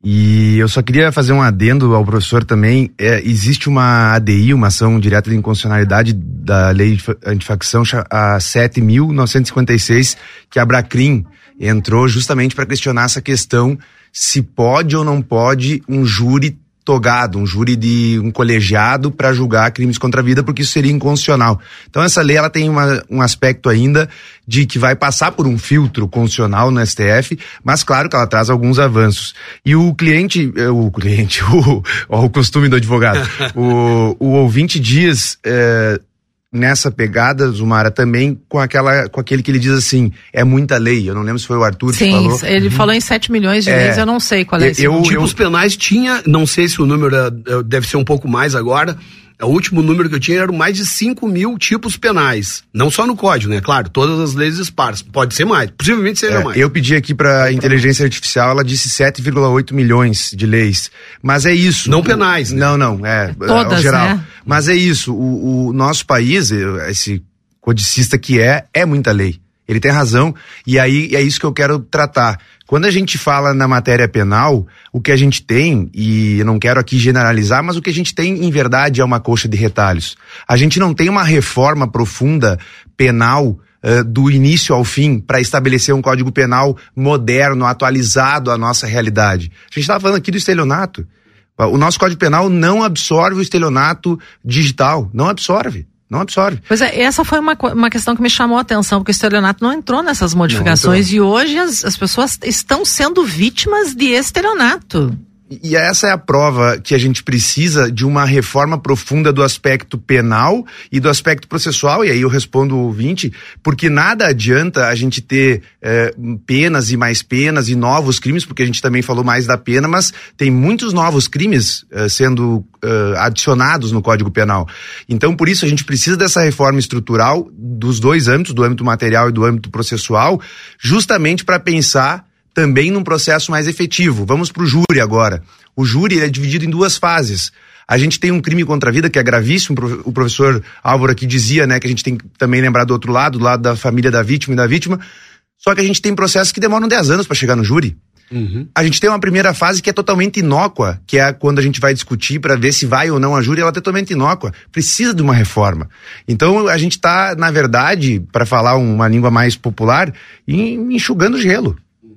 E eu só queria fazer um adendo ao professor também. É, existe uma A D I, uma ação direta de inconstitucionalidade da lei antifacção, a sete mil novecentos e cinquenta e seis, que a Bracrim entrou justamente para questionar essa questão, se pode ou não pode um júri togado, um júri de um colegiado para julgar crimes contra a vida, porque isso seria inconstitucional. Então essa lei, ela tem uma, um aspecto ainda de que vai passar por um filtro constitucional no S T F, mas claro que ela traz alguns avanços. E o cliente, o cliente, o, o costume do advogado, o, o ouvinte diz, é, nessa pegada, Zumara, também com aquela, com aquele que ele diz assim, é muita lei. Eu não lembro se foi o Arthur Sim, que falou. Sim, ele uhum. falou em sete milhões de é, leis, eu não sei qual é esse. Eu, eu, tipos penais tinha, não sei se o número é, deve ser um pouco mais agora, o último número que eu tinha eram mais de cinco mil tipos penais. Não só no código, né? Claro, todas as leis esparsas. Pode ser mais, possivelmente seja é, mais. Eu pedi aqui para a inteligência artificial, ela disse sete vírgula oito milhões de leis. Mas é isso. Não penais, né? Não, não, é, todas, é geral. Né? Mas é isso, o, o nosso país, esse codicista que é, é muita lei. Ele tem razão, e aí é isso que eu quero tratar. Quando a gente fala na matéria penal, o que a gente tem, e eu não quero aqui generalizar, mas o que a gente tem, em verdade, é uma coxa de retalhos. A gente não tem uma reforma profunda penal uh, do início ao fim para estabelecer um código penal moderno, atualizado à nossa realidade. A gente estava falando aqui do estelionato. O nosso Código Penal não absorve o estelionato digital, não absorve. Não absorve. Pois é, essa foi uma, uma questão que me chamou a atenção, porque o estelionato não entrou nessas modificações e hoje as, as pessoas estão sendo vítimas de estelionato. E essa é a prova que a gente precisa de uma reforma profunda do aspecto penal e do aspecto processual, e aí eu respondo o ouvinte, porque nada adianta a gente ter eh, penas e mais penas e novos crimes, porque a gente também falou mais da pena, mas tem muitos novos crimes eh, sendo eh, adicionados no Código Penal. Então, por isso, a gente precisa dessa reforma estrutural dos dois âmbitos, do âmbito material e do âmbito processual, justamente para pensar também num processo mais efetivo. Vamos para o júri agora. O júri é dividido em duas fases. A gente tem um crime contra a vida que é gravíssimo, o professor Álvaro aqui dizia, né, que a gente tem que também lembrar do outro lado, do lado da família da vítima e da vítima, só que a gente tem processos que demoram dez anos para chegar no júri. Uhum. A gente tem uma primeira fase que é totalmente inócua, que é quando a gente vai discutir para ver se vai ou não a júri, ela é totalmente inócua. Precisa de uma reforma. Então a gente está, na verdade, para falar uma língua mais popular, enxugando gelo.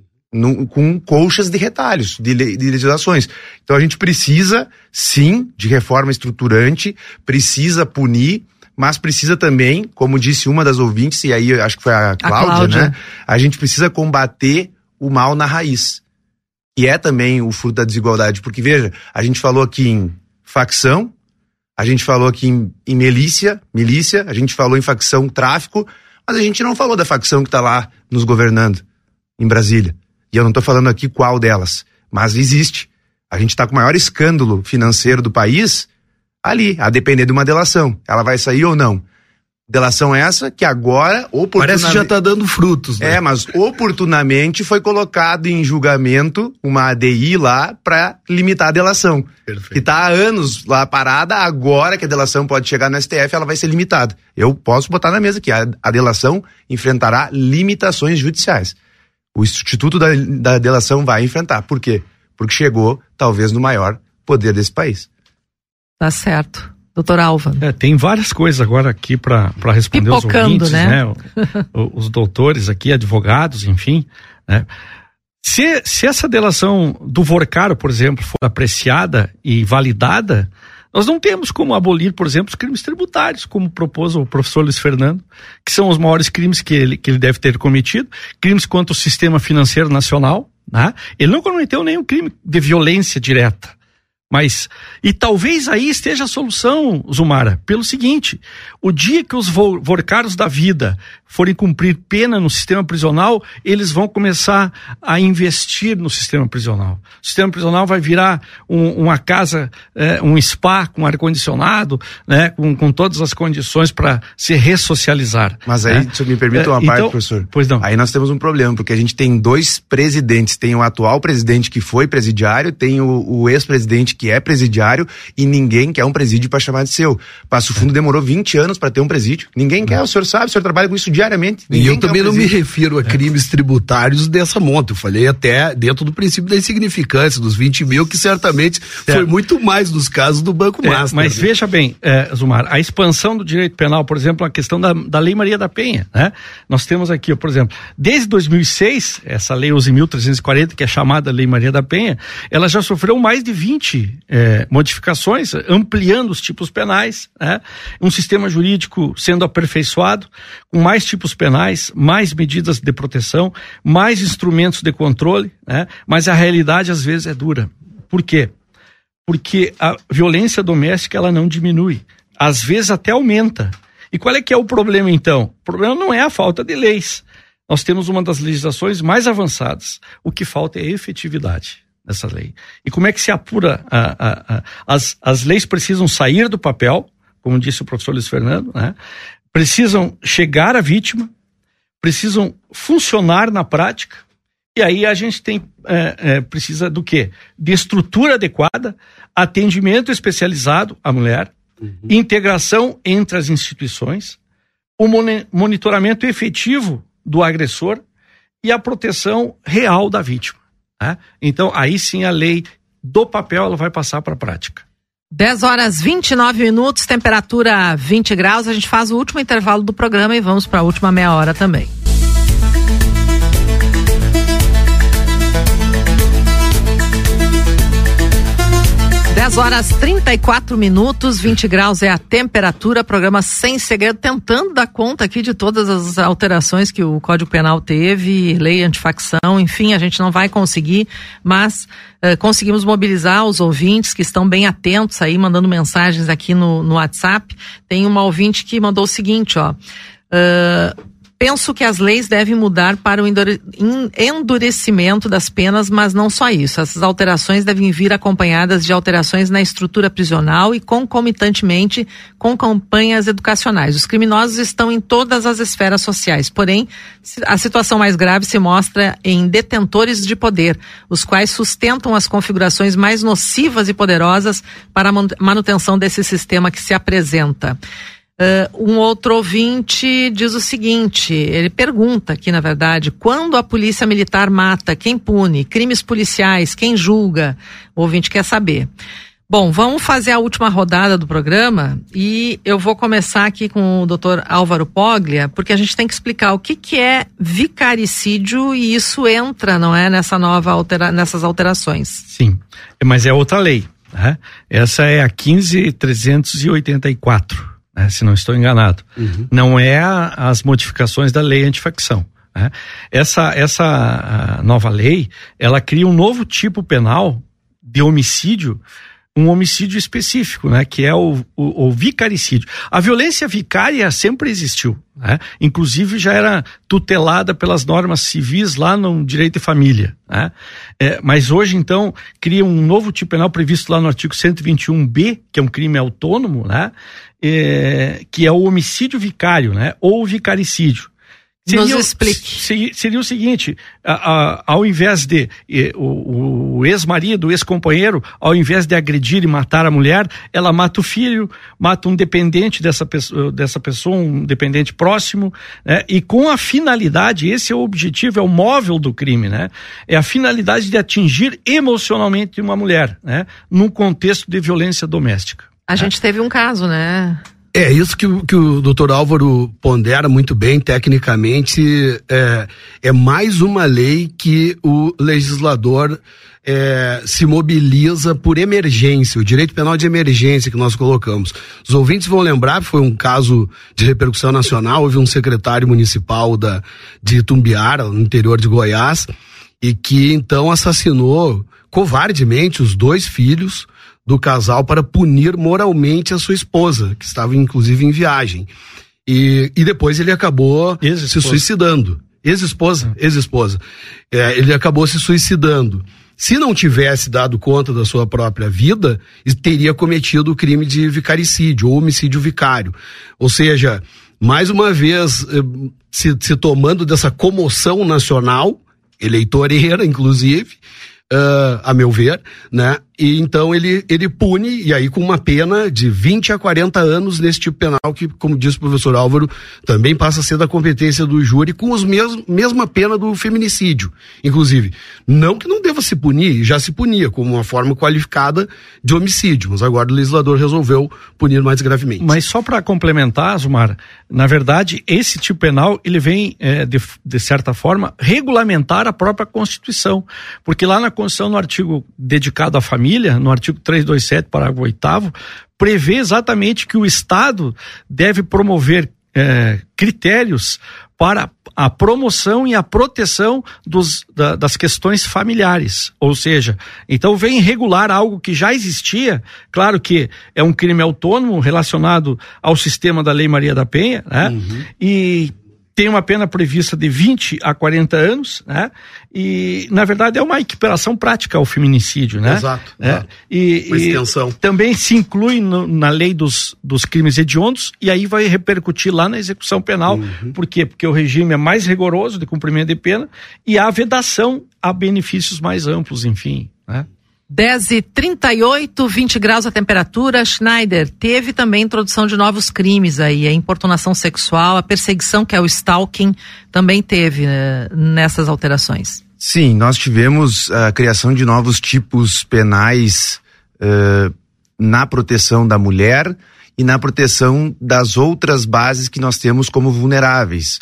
No, com colchas de retalhos, de, de legislações. Então a gente precisa, sim, de reforma estruturante, precisa punir, mas precisa também, como disse uma das ouvintes, e aí acho que foi a Cláudia, a Cláudia. né? A gente precisa combater o mal na raiz, que é também o fruto da desigualdade. Porque, veja, a gente falou aqui em facção, a gente falou aqui em, em milícia, milícia, a gente falou em facção tráfico, mas a gente não falou da facção que está lá nos governando, em Brasília. E eu não estou falando aqui qual delas, mas existe. A gente está com o maior escândalo financeiro do país ali, a depender de uma delação. Ela vai sair ou não? Delação essa que agora, oportunamente... Parece que já está dando frutos, né? É, mas oportunamente foi colocado em julgamento uma A D I lá para limitar a delação. Perfeito. Que está há anos lá parada, agora que a delação pode chegar no S T F, ela vai ser limitada. Eu posso botar na mesa que a, a delação enfrentará limitações judiciais. O Instituto da, da Delação vai enfrentar. Por quê? Porque chegou, talvez, no maior poder desse país. Tá certo. Doutor Alva. É, tem várias coisas agora aqui para responder aos ouvintes, né? né? O, os doutores aqui, advogados, enfim, né? Se, se essa delação do Vorcaro, por exemplo, for apreciada e validada, nós não temos como abolir, por exemplo, os crimes tributários, como propôs o professor Luiz Fernando, que são os maiores crimes que ele, que ele deve ter cometido, crimes contra o sistema financeiro nacional, né? Ele não cometeu nenhum crime de violência direta. Mas, e talvez aí esteja a solução, Zumara, pelo seguinte: o dia que os vorcaros da vida forem cumprir pena no sistema prisional, eles vão começar a investir no sistema prisional. O sistema prisional vai virar um, uma casa, é, um spa com ar-condicionado, né, com, com todas as condições para se ressocializar. Mas aí, né? Se eu me permite uma é, parte, então, professor, pois não. Aí nós temos um problema, porque a gente tem dois presidentes, tem o atual presidente que foi presidiário, tem o, o ex-presidente que é presidiário, e ninguém quer um presídio para chamar de seu. Passo Fundo demorou vinte anos para ter um presídio. Ninguém quer, o senhor sabe, o senhor trabalha com isso diariamente. E eu também um não me refiro a crimes é. tributários dessa monta. Eu falei até dentro do princípio da insignificância, dos vinte mil, que certamente é. foi muito mais dos casos do Banco é, Master. Mas né? veja bem, é, Zumar, a expansão do direito penal, por exemplo, a questão da, da Lei Maria da Penha, né? Nós temos aqui, por exemplo, desde dois mil e seis, essa Lei onze mil trezentos e quarenta, que é chamada Lei Maria da Penha, ela já sofreu mais de vinte é, modificações, ampliando os tipos penais, né? Um sistema jurídico sendo aperfeiçoado, com mais tipos penais, mais medidas de proteção, mais instrumentos de controle, né? Mas a realidade às vezes é dura. Por quê? Porque a violência doméstica ela não diminui, às vezes até aumenta. E qual é que é o problema então? O problema não é a falta de leis. Nós temos uma das legislações mais avançadas. O que falta é efetividade dessa lei. E como é que se apura? A, a, a, as, as leis precisam sair do papel, como disse o professor Luiz Fernando, né? Precisam chegar à vítima, precisam funcionar na prática, e aí a gente tem, é, é, precisa do quê? De estrutura adequada, atendimento especializado à mulher, uhum. integração entre as instituições, o monitoramento efetivo do agressor e a proteção real da vítima. Né? Então, aí sim a lei do papel ela vai passar para a prática. dez horas e vinte e nove minutos, temperatura vinte graus. A gente faz o último intervalo do programa e vamos para a última meia hora também. dez horas trinta e quatro minutos, vinte graus é a temperatura, programa Sem Segredo, tentando dar conta aqui de todas as alterações que o Código Penal teve, lei antifacção, enfim, a gente não vai conseguir, mas eh, conseguimos mobilizar os ouvintes que estão bem atentos aí, mandando mensagens aqui no, no WhatsApp. Tem uma ouvinte que mandou o seguinte, ó, uh, penso que as leis devem mudar para o endurecimento das penas, mas não só isso. Essas alterações devem vir acompanhadas de alterações na estrutura prisional e concomitantemente com campanhas educacionais. Os criminosos estão em todas as esferas sociais, porém, a situação mais grave se mostra em detentores de poder, os quais sustentam as configurações mais nocivas e poderosas para a manutenção desse sistema que se apresenta. Uh, um outro ouvinte diz o seguinte, ele pergunta aqui, na verdade, quando a polícia militar mata, quem pune? Crimes policiais, quem julga? O ouvinte quer saber. Bom, vamos fazer a última rodada do programa e eu vou começar aqui com o doutor Álvaro Poglia, porque a gente tem que explicar o que, que é vicaricídio e isso entra, não é, nessa nova altera- nessas alterações. Sim, mas é outra lei, né? Essa é a quinze mil trezentos e oitenta e quatro. É, se não estou enganado, uhum. Não é a, as modificações da lei antifacção. Né? Essa, essa nova lei, ela cria um novo tipo penal de homicídio, um homicídio específico, né? Que é o, o, o vicaricídio. A violência vicária sempre existiu, né? Inclusive já era tutelada pelas normas civis lá no direito de família, né? É, mas hoje então cria um novo tipo penal previsto lá no artigo cento e vinte e um B, que é um crime autônomo, né? É, que é o homicídio vicário, né? Ou vicaricídio. Seria, Nos explique. Seria, seria o seguinte, a, a, ao invés de e, o, o ex-marido, o ex-companheiro, ao invés de agredir e matar a mulher, ela mata o filho, mata um dependente dessa pessoa, dessa pessoa um dependente próximo, né? E com a finalidade, esse é o objetivo, é o móvel do crime, né? É a finalidade de atingir emocionalmente uma mulher, né? Num contexto de violência doméstica. A né? gente teve um caso, né? É isso que, que o doutor Álvaro pondera muito bem, tecnicamente, é, é mais uma lei que o legislador é, se mobiliza por emergência, o direito penal de emergência que nós colocamos. Os ouvintes vão lembrar, foi um caso de repercussão nacional, houve um secretário municipal da, de Itumbiara, no interior de Goiás, e que então assassinou covardemente os dois filhos do casal para punir moralmente a sua esposa, que estava inclusive em viagem. E, e depois ele acabou se suicidando. Ex-esposa, ex-esposa. É, ele acabou se suicidando. Se não tivesse dado conta da sua própria vida, teria cometido o crime de vicaricídio ou homicídio vicário. Ou seja, mais uma vez, se, se tomando dessa comoção nacional, eleitoreira inclusive, Uh, a meu ver, né? E então ele, ele pune, e aí com uma pena de vinte a quarenta anos nesse tipo penal que, como disse o professor Álvaro, também passa a ser da competência do júri, com os mesmos, mesma pena do feminicídio, inclusive. Não que não deva se punir, já se punia como uma forma qualificada de homicídio, mas agora o legislador resolveu punir mais gravemente. Mas só para complementar, Zumar, na verdade, esse tipo penal, ele vem, é, de, de certa forma, regulamentar a própria Constituição, porque lá na Constituição, no artigo dedicado à família, no artigo trezentos e vinte e sete, parágrafo oitavo, prevê exatamente que o Estado deve promover eh, critérios para a promoção e a proteção dos, da, das questões familiares. Ou seja, então vem regular algo que já existia, claro que é um crime autônomo relacionado ao sistema da Lei Maria da Penha, né? Uhum. E tem uma pena prevista de vinte a quarenta anos, né? E, na verdade, é uma equiparação prática ao feminicídio, né? Exato. É. Exato. E, uma extensão. E também se inclui no, na lei dos, dos crimes hediondos, e aí vai repercutir lá na execução penal. Uhum. Por quê? Porque o regime é mais rigoroso de cumprimento de pena e há vedação a benefícios mais amplos, enfim, né? dez e trinta e oito, vinte graus a temperatura. Schneider, teve também introdução de novos crimes aí, a importunação sexual, a perseguição, que é o stalking, também teve né, nessas alterações. Sim, nós tivemos a criação de novos tipos penais uh, na proteção da mulher e na proteção das outras bases que nós temos como vulneráveis.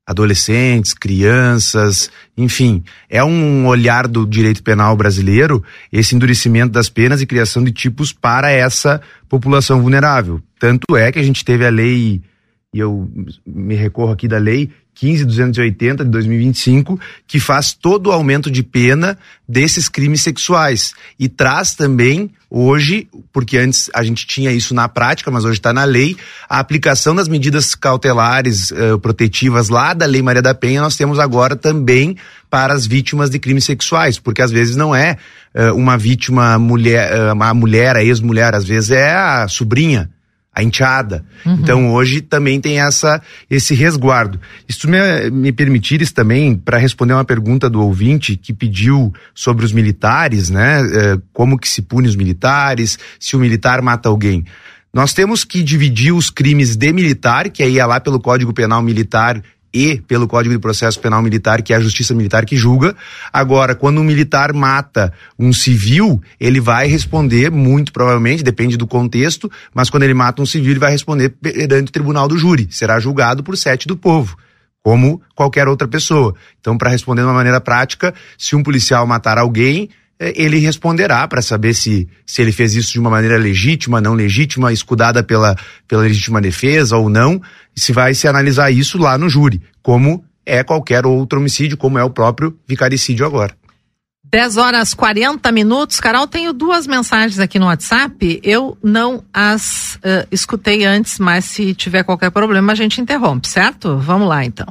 adolescentes, crianças, enfim, é um olhar do direito penal brasileiro esse endurecimento das penas e criação de tipos para essa população vulnerável. Tanto é que a gente teve a lei, e eu me recorro aqui da lei quinze mil duzentos e oitenta de dois mil e vinte e cinco, que faz todo o aumento de pena desses crimes sexuais e traz também hoje, porque antes a gente tinha isso na prática, mas hoje está na lei, a aplicação das medidas cautelares uh, protetivas lá da Lei Maria da Penha, nós temos agora também para as vítimas de crimes sexuais, porque às vezes não é uh, uma vítima mulher, uh, uma mulher, a ex-mulher, às vezes é a sobrinha, a enteada. Uhum. Então hoje também tem essa, esse resguardo. Se tu me, me permitires também, para responder uma pergunta do ouvinte que pediu sobre os militares, né? É, como que se pune os militares, se o militar mata alguém. Nós temos que dividir os crimes de militar, que aí é lá pelo Código Penal Militar e pelo Código de Processo Penal Militar, que é a Justiça Militar que julga. Agora, quando um militar mata um civil, ele vai responder, muito provavelmente, depende do contexto, mas quando ele mata um civil, ele vai responder perante o tribunal do júri, será julgado por sete do povo, como qualquer outra pessoa. Então, para responder de uma maneira prática, se um policial matar alguém, ele responderá para saber se, se ele fez isso de uma maneira legítima, não legítima, escudada pela, pela legítima defesa ou não, e se vai se analisar isso lá no júri, como é qualquer outro homicídio, como é o próprio vicaricídio agora. dez horas e quarenta minutos. Carol, tenho duas mensagens aqui no WhatsApp, eu não as uh, escutei antes, mas se tiver qualquer problema a gente interrompe, certo? Vamos lá então.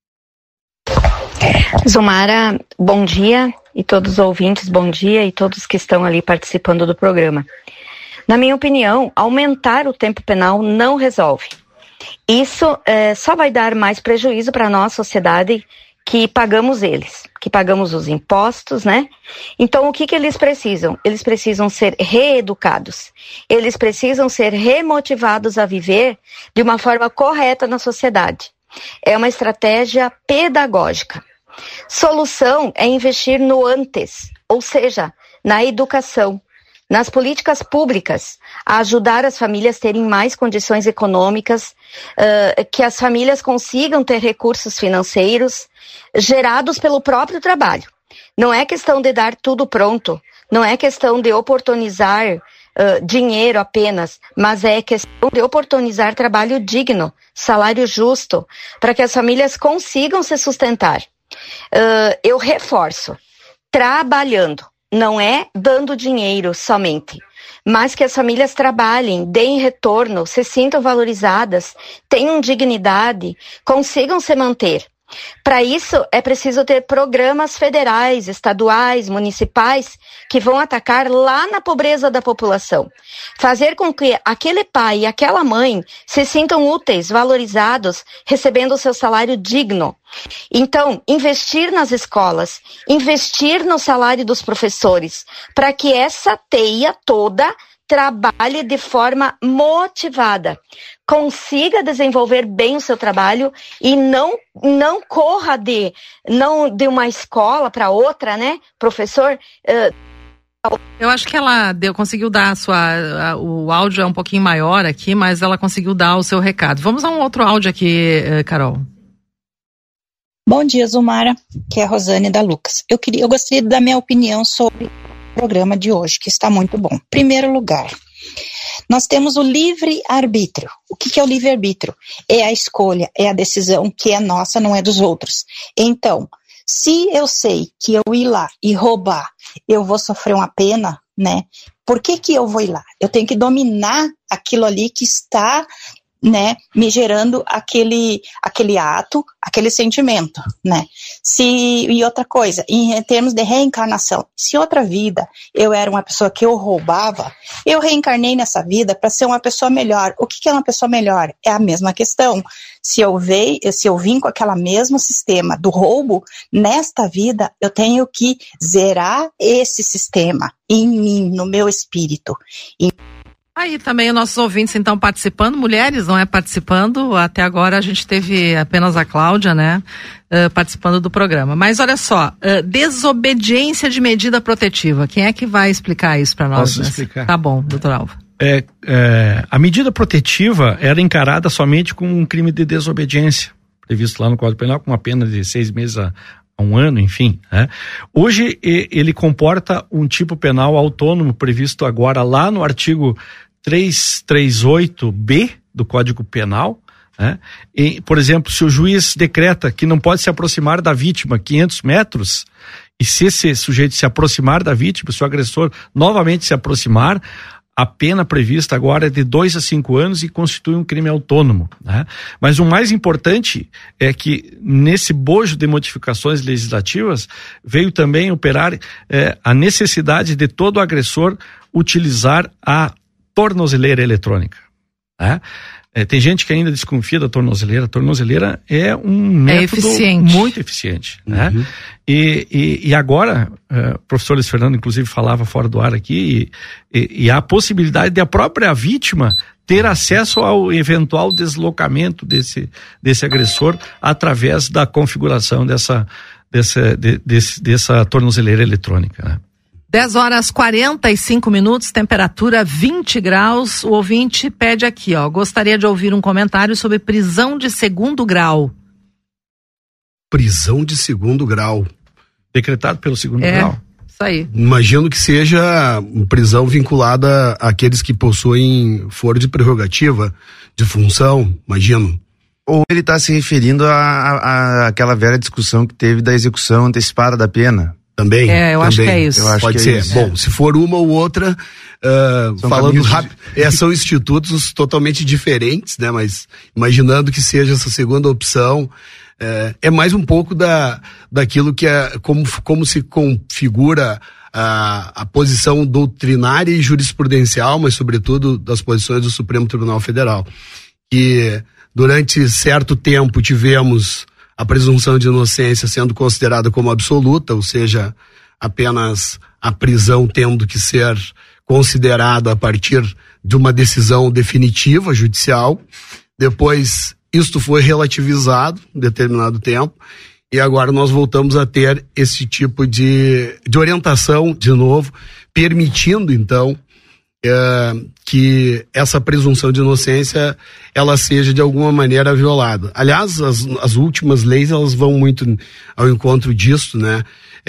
Zumara, bom dia, e todos os ouvintes, bom dia, e todos que estão ali participando do programa. Na minha opinião, aumentar o tempo penal não resolve. Isso é, só vai dar mais prejuízo para a nossa sociedade que pagamos eles, que pagamos os impostos, né? Então, o que que eles precisam? Eles precisam ser reeducados. Eles precisam ser remotivados a viver de uma forma correta na sociedade. É uma estratégia pedagógica. Solução é investir no antes, ou seja, na educação, nas políticas públicas, a ajudar as famílias a terem mais condições econômicas, uh, que as famílias consigam ter recursos financeiros gerados pelo próprio trabalho. Não é questão de dar tudo pronto, não é questão de oportunizar uh, dinheiro apenas, mas é questão de oportunizar trabalho digno, salário justo, para que as famílias consigam se sustentar. Uh, eu reforço, trabalhando, não é dando dinheiro somente, mas que as famílias trabalhem, deem retorno, se sintam valorizadas, tenham dignidade, consigam se manter. Para isso, é preciso ter programas federais, estaduais, municipais, que vão atacar lá na pobreza da população. Fazer com que aquele pai e aquela mãe se sintam úteis, valorizados, recebendo o seu salário digno. Então, investir nas escolas, investir no salário dos professores, para que essa teia toda trabalhe de forma motivada, consiga desenvolver bem o seu trabalho e não, não corra de, não de uma escola para outra, né, professor? Uh... Eu acho que ela deu, conseguiu dar a sua, a, o áudio é um pouquinho maior aqui, mas ela conseguiu dar o seu recado. Vamos a um outro áudio aqui, Carol. Bom dia, Zumara, que é a Rosane da Lucas. Eu, queria, eu gostaria de dar minha opinião sobre programa de hoje, que está muito bom. Primeiro lugar, nós temos o livre-arbítrio. O que, que é o livre-arbítrio? É a escolha, é a decisão que é nossa, não é dos outros. Então, se eu sei que eu ir lá e roubar, eu vou sofrer uma pena, né? Por que que eu vou ir lá? Eu tenho que dominar aquilo ali que está, né, me gerando aquele, aquele ato, aquele sentimento, né? Se, e outra coisa, em termos de reencarnação, se outra vida eu era uma pessoa que eu roubava, eu reencarnei nessa vida para ser uma pessoa melhor. O que, que é uma pessoa melhor? É a mesma questão. Se eu, veio, se eu vim com aquele mesmo sistema do roubo, nesta vida eu tenho que zerar esse sistema em mim, no meu espírito. E aí também os nossos ouvintes então participando, mulheres, não é, participando, até agora a gente teve apenas a Cláudia, né, uh, participando do programa. Mas olha só, uh, desobediência de medida protetiva, quem é que vai explicar isso para nós? Posso né? explicar. Tá bom, doutor Alva. É, é, a medida protetiva era encarada somente como um crime de desobediência, previsto lá no Código Penal, com uma pena de seis meses a, a um ano, enfim, né? Hoje ele comporta um tipo penal autônomo previsto agora lá no artigo trezentos e trinta e oito B do Código Penal, né? E, por exemplo, se o juiz decreta que não pode se aproximar da vítima quinhentos metros, e se esse sujeito se aproximar da vítima, se o agressor novamente se aproximar, a pena prevista agora é de dois a cinco anos e constitui um crime autônomo, né? Mas o mais importante é que nesse bojo de modificações legislativas veio também operar eh, a necessidade de todo agressor utilizar a tornozeleira eletrônica, né? É, tem gente que ainda desconfia da tornozeleira. A tornozeleira é um método é eficiente. muito eficiente, uhum. né? E, e, e agora, uh, o professor Luiz Fernando, inclusive, falava fora do ar aqui, e, e, e há a possibilidade de a própria vítima ter acesso ao eventual deslocamento desse, desse agressor através da configuração dessa, dessa, de, desse, dessa tornozeleira eletrônica, né? dez horas e quarenta e cinco minutos, temperatura vinte graus. O ouvinte pede aqui, ó, gostaria de ouvir um comentário sobre prisão de segundo grau. Prisão de segundo grau. Decretado pelo segundo é, grau. Isso aí. Imagino que seja prisão vinculada àqueles que possuem foro de prerrogativa, de função, imagino. Ou ele está se referindo à aquela velha discussão que teve da execução antecipada da pena. Também. É, eu também. acho que é isso. Pode que ser. É isso. Bom, se for uma ou outra, uh, falando rápido, de... é, são institutos totalmente diferentes, né? Mas imaginando que seja essa segunda opção, é, é mais um pouco da, daquilo que é, como, como se configura a, a posição doutrinária e jurisprudencial, mas sobretudo das posições do Supremo Tribunal Federal. Que durante certo tempo tivemos a presunção de inocência sendo considerada como absoluta, ou seja, apenas a prisão tendo que ser considerada a partir de uma decisão definitiva judicial. Depois, isto foi relativizado em determinado tempo, e agora nós voltamos a ter esse tipo de, de orientação, de novo, permitindo, então, É, que essa presunção de inocência ela seja de alguma maneira violada. Aliás, as, as últimas leis elas vão muito ao encontro disso, né?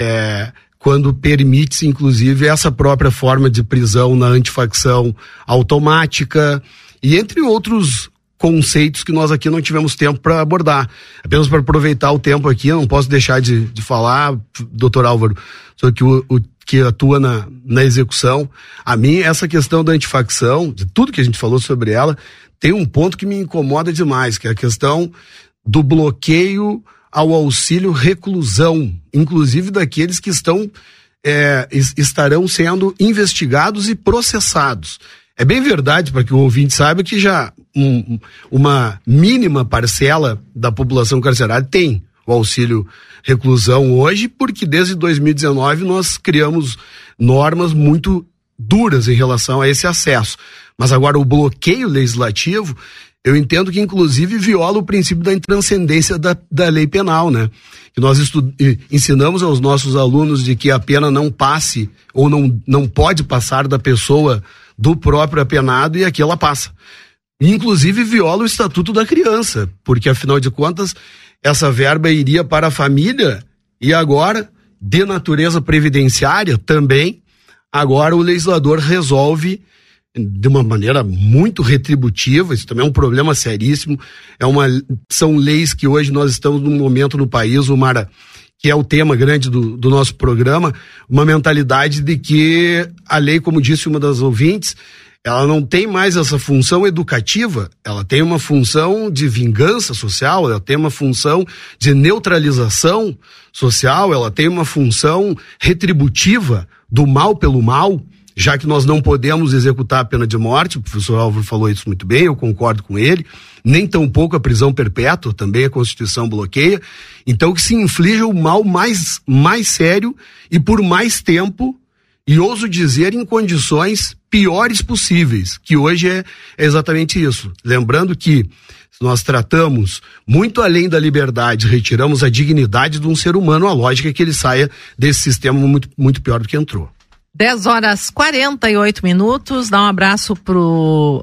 É, quando permite-se, inclusive, essa própria forma de prisão na antifacção automática e entre outros conceitos que nós aqui não tivemos tempo para abordar. Apenas para aproveitar o tempo aqui, eu não posso deixar de, de falar, doutor Álvaro, sobre que o, o que atua na, na execução. A mim, essa questão da antifacção, de tudo que a gente falou sobre ela, tem um ponto que me incomoda demais, que é a questão do bloqueio ao auxílio reclusão, inclusive daqueles que estão, é, estarão sendo investigados e processados. É bem verdade, para que o ouvinte saiba, que já um, uma mínima parcela da população carcerária tem o auxílio reclusão hoje, porque desde dois mil e dezenove nós criamos normas muito duras em relação a esse acesso. Mas agora o bloqueio legislativo, eu entendo que inclusive viola o princípio da intranscendência da, da lei penal, né? Que nós estu, ensinamos aos nossos alunos de que a pena não passe ou não, não pode passar da pessoa do próprio apenado, e aqui ela passa. Inclusive viola o Estatuto da Criança, porque afinal de contas essa verba iria para a família e agora, de natureza previdenciária também, agora o legislador resolve de uma maneira muito retributiva. Isso também é um problema seríssimo. É uma, são leis que hoje nós estamos num momento no país, Mara, que é o tema grande do, do nosso programa, uma mentalidade de que a lei, como disse uma das ouvintes, ela não tem mais essa função educativa, ela tem uma função de vingança social, ela tem uma função de neutralização social, ela tem uma função retributiva do mal pelo mal, já que nós não podemos executar a pena de morte. O professor Álvaro falou isso muito bem, eu concordo com ele, nem tampouco a prisão perpétua, também a Constituição bloqueia. Então que se inflija o mal mais, mais sério e por mais tempo, e ouso dizer em condições piores possíveis, que hoje é, é exatamente isso. Lembrando que se nós tratamos muito além da liberdade, retiramos a dignidade de um ser humano, a lógica é que ele saia desse sistema muito, muito pior do que entrou. dez horas e quarenta e oito minutos, dá um abraço pro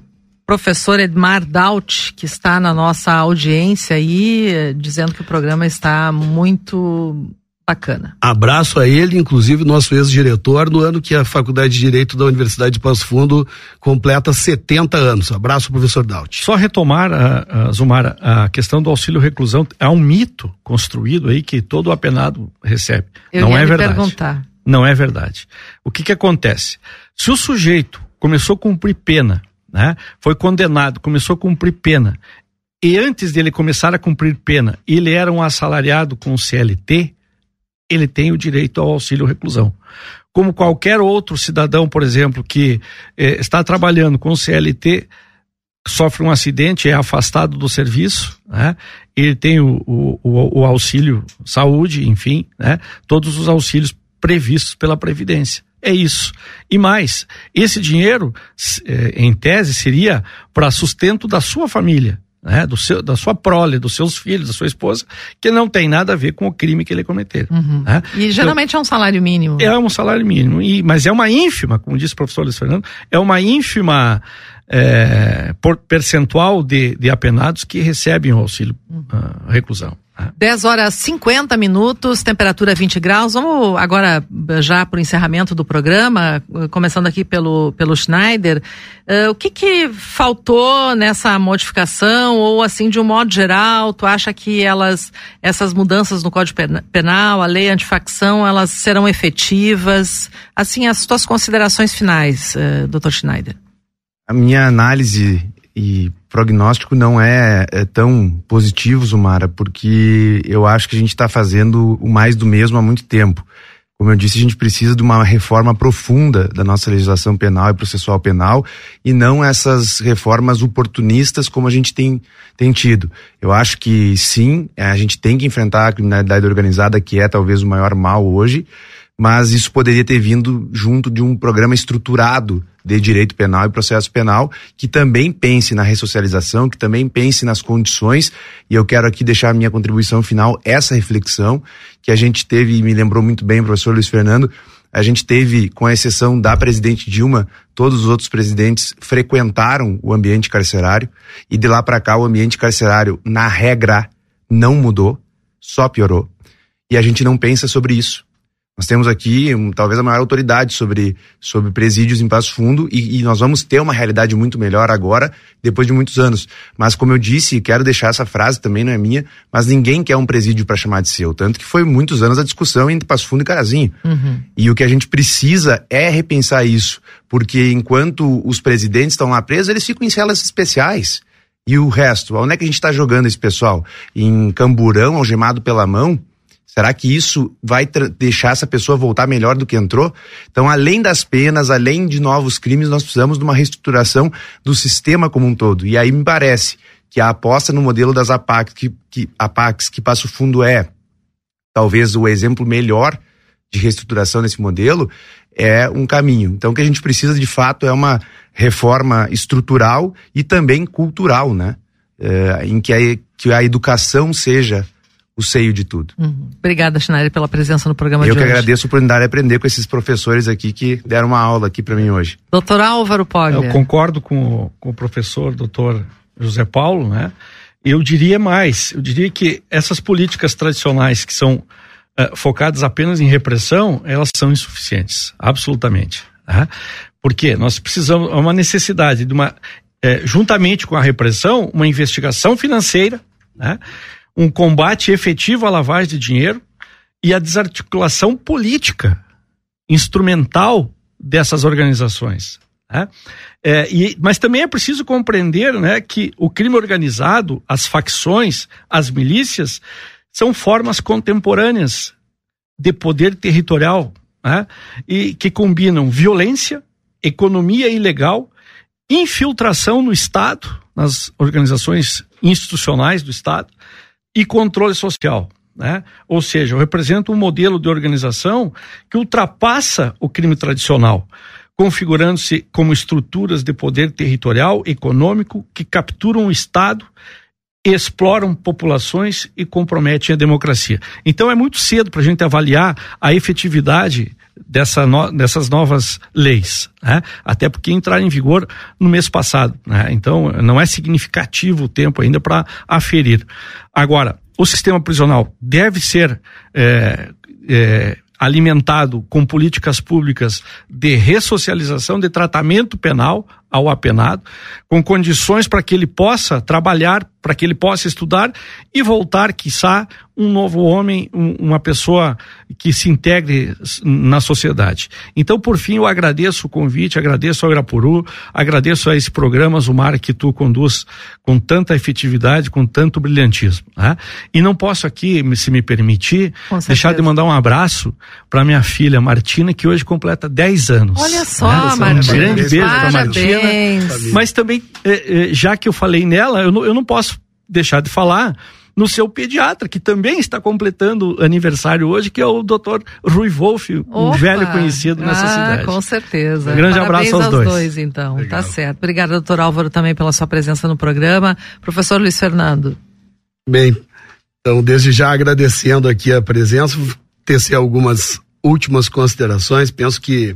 professor Edmar Daut, que está na nossa audiência aí, dizendo que o programa está muito bacana. Abraço a ele, inclusive nosso ex-diretor, no ano que a Faculdade de Direito da Universidade de Passo Fundo completa setenta anos. Abraço, professor Daut. Só retomar, a, a Zumara, a questão do auxílio reclusão. É um mito construído aí que todo apenado recebe. Eu Não ia é lhe verdade. perguntar. Não é verdade. O que que acontece? Se o sujeito começou a cumprir pena, né, foi condenado, começou a cumprir pena, e antes dele começar a cumprir pena, ele era um assalariado com C L T, ele tem o direito ao auxílio reclusão. Como qualquer outro cidadão, por exemplo, que eh, está trabalhando com C L T, sofre um acidente, é afastado do serviço, né? Ele tem o, o, o auxílio saúde, enfim, né? Todos os auxílios previstos pela Previdência. É isso. E mais, esse dinheiro, eh, em tese, seria para sustento da sua família, né, do seu, da sua prole, dos seus filhos, da sua esposa, que não tem nada a ver com o crime que ele cometeu. Uhum. Né? E geralmente então, é um salário mínimo. É um salário mínimo, e, mas é uma ínfima, como disse o professor Luiz Fernando, é uma ínfima é, por percentual de, de apenados que recebem o auxílio uhum. uh, reclusão. dez horas e cinquenta minutos, temperatura vinte graus. Vamos agora já para o encerramento do programa, começando aqui pelo, pelo Schneider. Uh, o que que faltou nessa modificação, ou assim, de um modo geral, tu acha que elas, essas mudanças no Código Penal, a lei antifacção, elas serão efetivas? Assim, as tuas considerações finais, uh, doutor Schneider. A minha análise e prognóstico não é, é tão positivo, Zumara, porque eu acho que a gente está fazendo o mais do mesmo há muito tempo. Como eu disse, a gente precisa de uma reforma profunda da nossa legislação penal e processual penal, e não essas reformas oportunistas como a gente tem, tem tido. Eu acho que sim, a gente tem que enfrentar a criminalidade organizada, que é talvez o maior mal hoje, mas isso poderia ter vindo junto de um programa estruturado de direito penal e processo penal, que também pense na ressocialização, que também pense nas condições, e eu quero aqui deixar a minha contribuição final, essa reflexão que a gente teve, e me lembrou muito bem o professor Luiz Fernando, a gente teve, com a exceção da presidente Dilma, todos os outros presidentes frequentaram o ambiente carcerário, e de lá para cá o ambiente carcerário, na regra, não mudou, só piorou, e a gente não pensa sobre isso. Nós temos aqui um, talvez a maior autoridade sobre, sobre presídios em Passo Fundo, e, e nós vamos ter uma realidade muito melhor agora, depois de muitos anos. Mas como eu disse, quero deixar essa frase, também não é minha, mas ninguém quer um presídio para chamar de seu. Tanto que foi muitos anos a discussão entre Passo Fundo e Carazinho. Uhum. E o que a gente precisa é repensar isso, porque enquanto os presidentes estão lá presos, eles ficam em celas especiais. E o resto, onde é que a gente está jogando esse pessoal? Em camburão, algemado pela mão? Será que isso vai deixar essa pessoa voltar melhor do que entrou? Então, além das penas, além de novos crimes, nós precisamos de uma reestruturação do sistema como um todo. E aí me parece que a aposta no modelo das A P A Cs, que, que, A P A Cs, que Passo Fundo é talvez o exemplo melhor de reestruturação nesse modelo, é um caminho. Então, o que a gente precisa de fato é uma reforma estrutural e também cultural, né? É, em que a, que a educação seja o seio de tudo. Uhum. Obrigada, Schneider, pela presença no programa Eu de hoje. Eu que agradeço a oportunidade de aprender com esses professores aqui que deram uma aula aqui para mim hoje. Doutor Álvaro Poglia. Eu concordo com o, com o professor doutor José Paulo, né? Eu diria mais, eu diria que essas políticas tradicionais que são uh, focadas apenas em repressão, elas são insuficientes, absolutamente. Tá? Porque nós precisamos, é uma necessidade de uma, eh, juntamente com a repressão, uma investigação financeira, né? Um combate efetivo à lavagem de dinheiro e a desarticulação política instrumental dessas organizações. Né? É, e, mas também é preciso compreender, né, que o crime organizado, as facções, as milícias, são formas contemporâneas de poder territorial, né? E que combinam violência, economia ilegal, infiltração no Estado, nas organizações institucionais do Estado, e controle social, né? Ou seja, eu represento um modelo de organização que ultrapassa o crime tradicional, configurando-se como estruturas de poder territorial, econômico, que capturam o Estado exploram populações e comprometem a democracia. Então é muito cedo para a gente avaliar a efetividade dessa no, dessas novas leis, né? Até porque entraram em vigor no mês passado, né? Então não é significativo o tempo ainda para aferir. Agora, o sistema prisional deve ser é, é, alimentado com políticas públicas de ressocialização, de tratamento penal ao apenado, com condições para que ele possa trabalhar, para que ele possa estudar e voltar, quiçá, um novo homem, um, uma pessoa que se integre na sociedade. Então, por fim, eu agradeço o convite, agradeço ao Irapuru, agradeço a esse programa, Zumara, que tu conduz com tanta efetividade, com tanto brilhantismo, né? E não posso aqui, se me permitir, deixar de mandar um abraço para minha filha Martina, que hoje completa dez anos. Olha só, né? Martina. Um grande beijo para Martina. Parabéns. Mas também, já que eu falei nela, eu não, eu não posso deixar de falar no seu pediatra, que também está completando aniversário hoje, que é o doutor Rui Wolf, um Opa. velho conhecido nessa ah, cidade. Com certeza. Um grande Parabéns abraço aos dois. dois então. Legal. Tá certo. Obrigada, doutor Álvaro, também pela sua presença no programa. Professor Luiz Fernando. Bem, então desde já agradecendo aqui a presença, tecer algumas últimas considerações. Penso que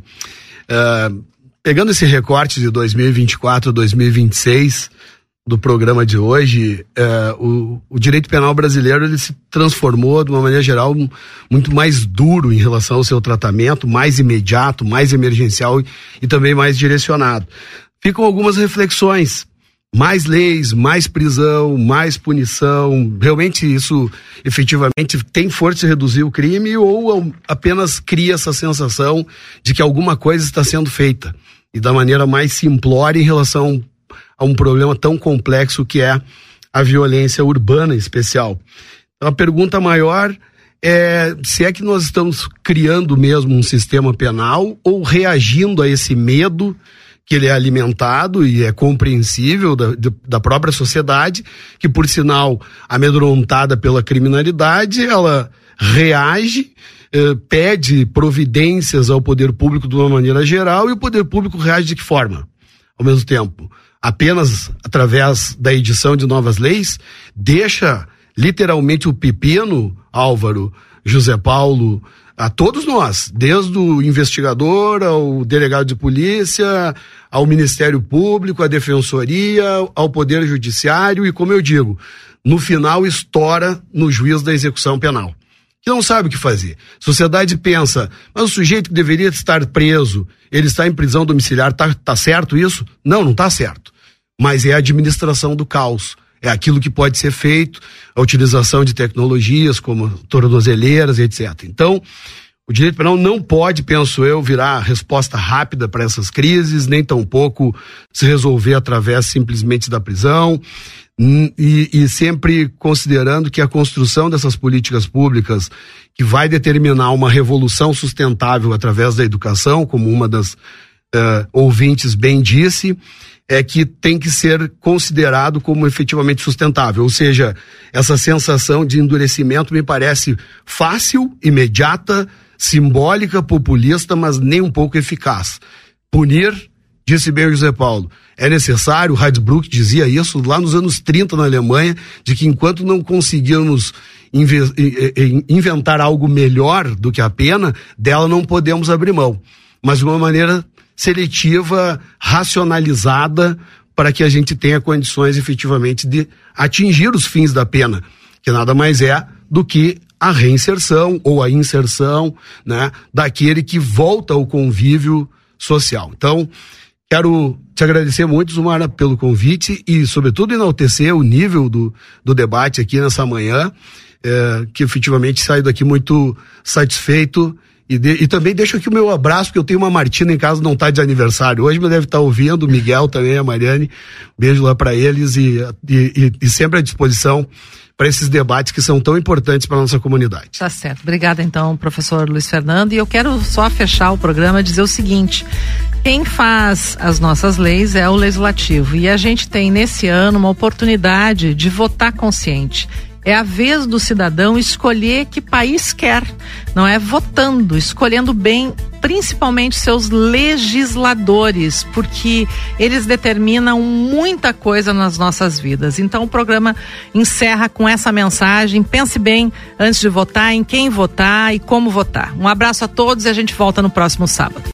uh, pegando esse recorte de dois mil e vinte e quatro, dois mil e vinte e seis do programa de hoje, eh, o, o direito penal brasileiro ele se transformou de uma maneira geral muito mais duro em relação ao seu tratamento, mais imediato, mais emergencial e, e também mais direcionado. Ficam algumas reflexões, mais leis, mais prisão, mais punição, realmente isso efetivamente tem força de reduzir o crime ou apenas cria essa sensação de que alguma coisa está sendo feita e da maneira mais simplória em relação a um problema tão complexo que é a violência urbana em especial. Então, a pergunta maior é se é que nós estamos criando mesmo um sistema penal ou reagindo a esse medo que ele é alimentado e é compreensível da, da própria sociedade, que por sinal, amedrontada pela criminalidade, ela reage, eh, pede providências ao poder público de uma maneira geral e o poder público reage de que forma? Ao mesmo tempo, apenas através da edição de novas leis, deixa literalmente o pepino, Álvaro, José Paulo, a todos nós, desde o investigador, ao delegado de polícia, ao Ministério Público, à Defensoria, ao Poder Judiciário e, como eu digo, no final estoura no juiz da execução penal, que não sabe o que fazer. A sociedade pensa, mas o sujeito que deveria estar preso, ele está em prisão domiciliar, tá, tá certo isso? Não, não tá certo. Mas é a administração do caos. É aquilo que pode ser feito, a utilização de tecnologias como tornozeleiras, etcétera. Então, o direito penal não pode, penso eu, virar resposta rápida para essas crises, nem tampouco se resolver através simplesmente da prisão. E, e sempre considerando que a construção dessas políticas públicas que vai determinar uma revolução sustentável através da educação, como uma das uh, ouvintes bem disse, é que tem que ser considerado como efetivamente sustentável. Ou seja, essa sensação de endurecimento me parece fácil, imediata, simbólica, populista, mas nem um pouco eficaz. Punir, disse bem o José Paulo, é necessário, o Heidbrück dizia isso lá nos anos trinta na Alemanha, de que enquanto não conseguirmos inventar algo melhor do que a pena, dela não podemos abrir mão. Mas de uma maneira seletiva, racionalizada, para que a gente tenha condições efetivamente de atingir os fins da pena, que nada mais é do que a reinserção ou a inserção, né, daquele que volta ao convívio social. Então, quero te agradecer muito, Zumara, pelo convite e, sobretudo, enaltecer o nível do, do debate aqui nessa manhã, é, que efetivamente saio daqui muito satisfeito e, de, e também deixo aqui o meu abraço, porque eu tenho uma Martina em casa, não está de aniversário hoje, mas deve estar ouvindo, o Miguel também, a Mariane, beijo lá para eles e, e, e sempre à disposição para esses debates que são tão importantes para a nossa comunidade. Tá certo. Obrigada, então, professor Luiz Fernando. E eu quero só fechar o programa e dizer o seguinte: quem faz as nossas leis é o Legislativo. E a gente tem, nesse ano, uma oportunidade de votar consciente. É a vez do cidadão escolher que país quer. Não é votando, escolhendo bem principalmente seus legisladores, porque eles determinam muita coisa nas nossas vidas. Então o programa encerra com essa mensagem: pense bem antes de votar, em quem votar e como votar. Um abraço a todos e a gente volta no próximo sábado.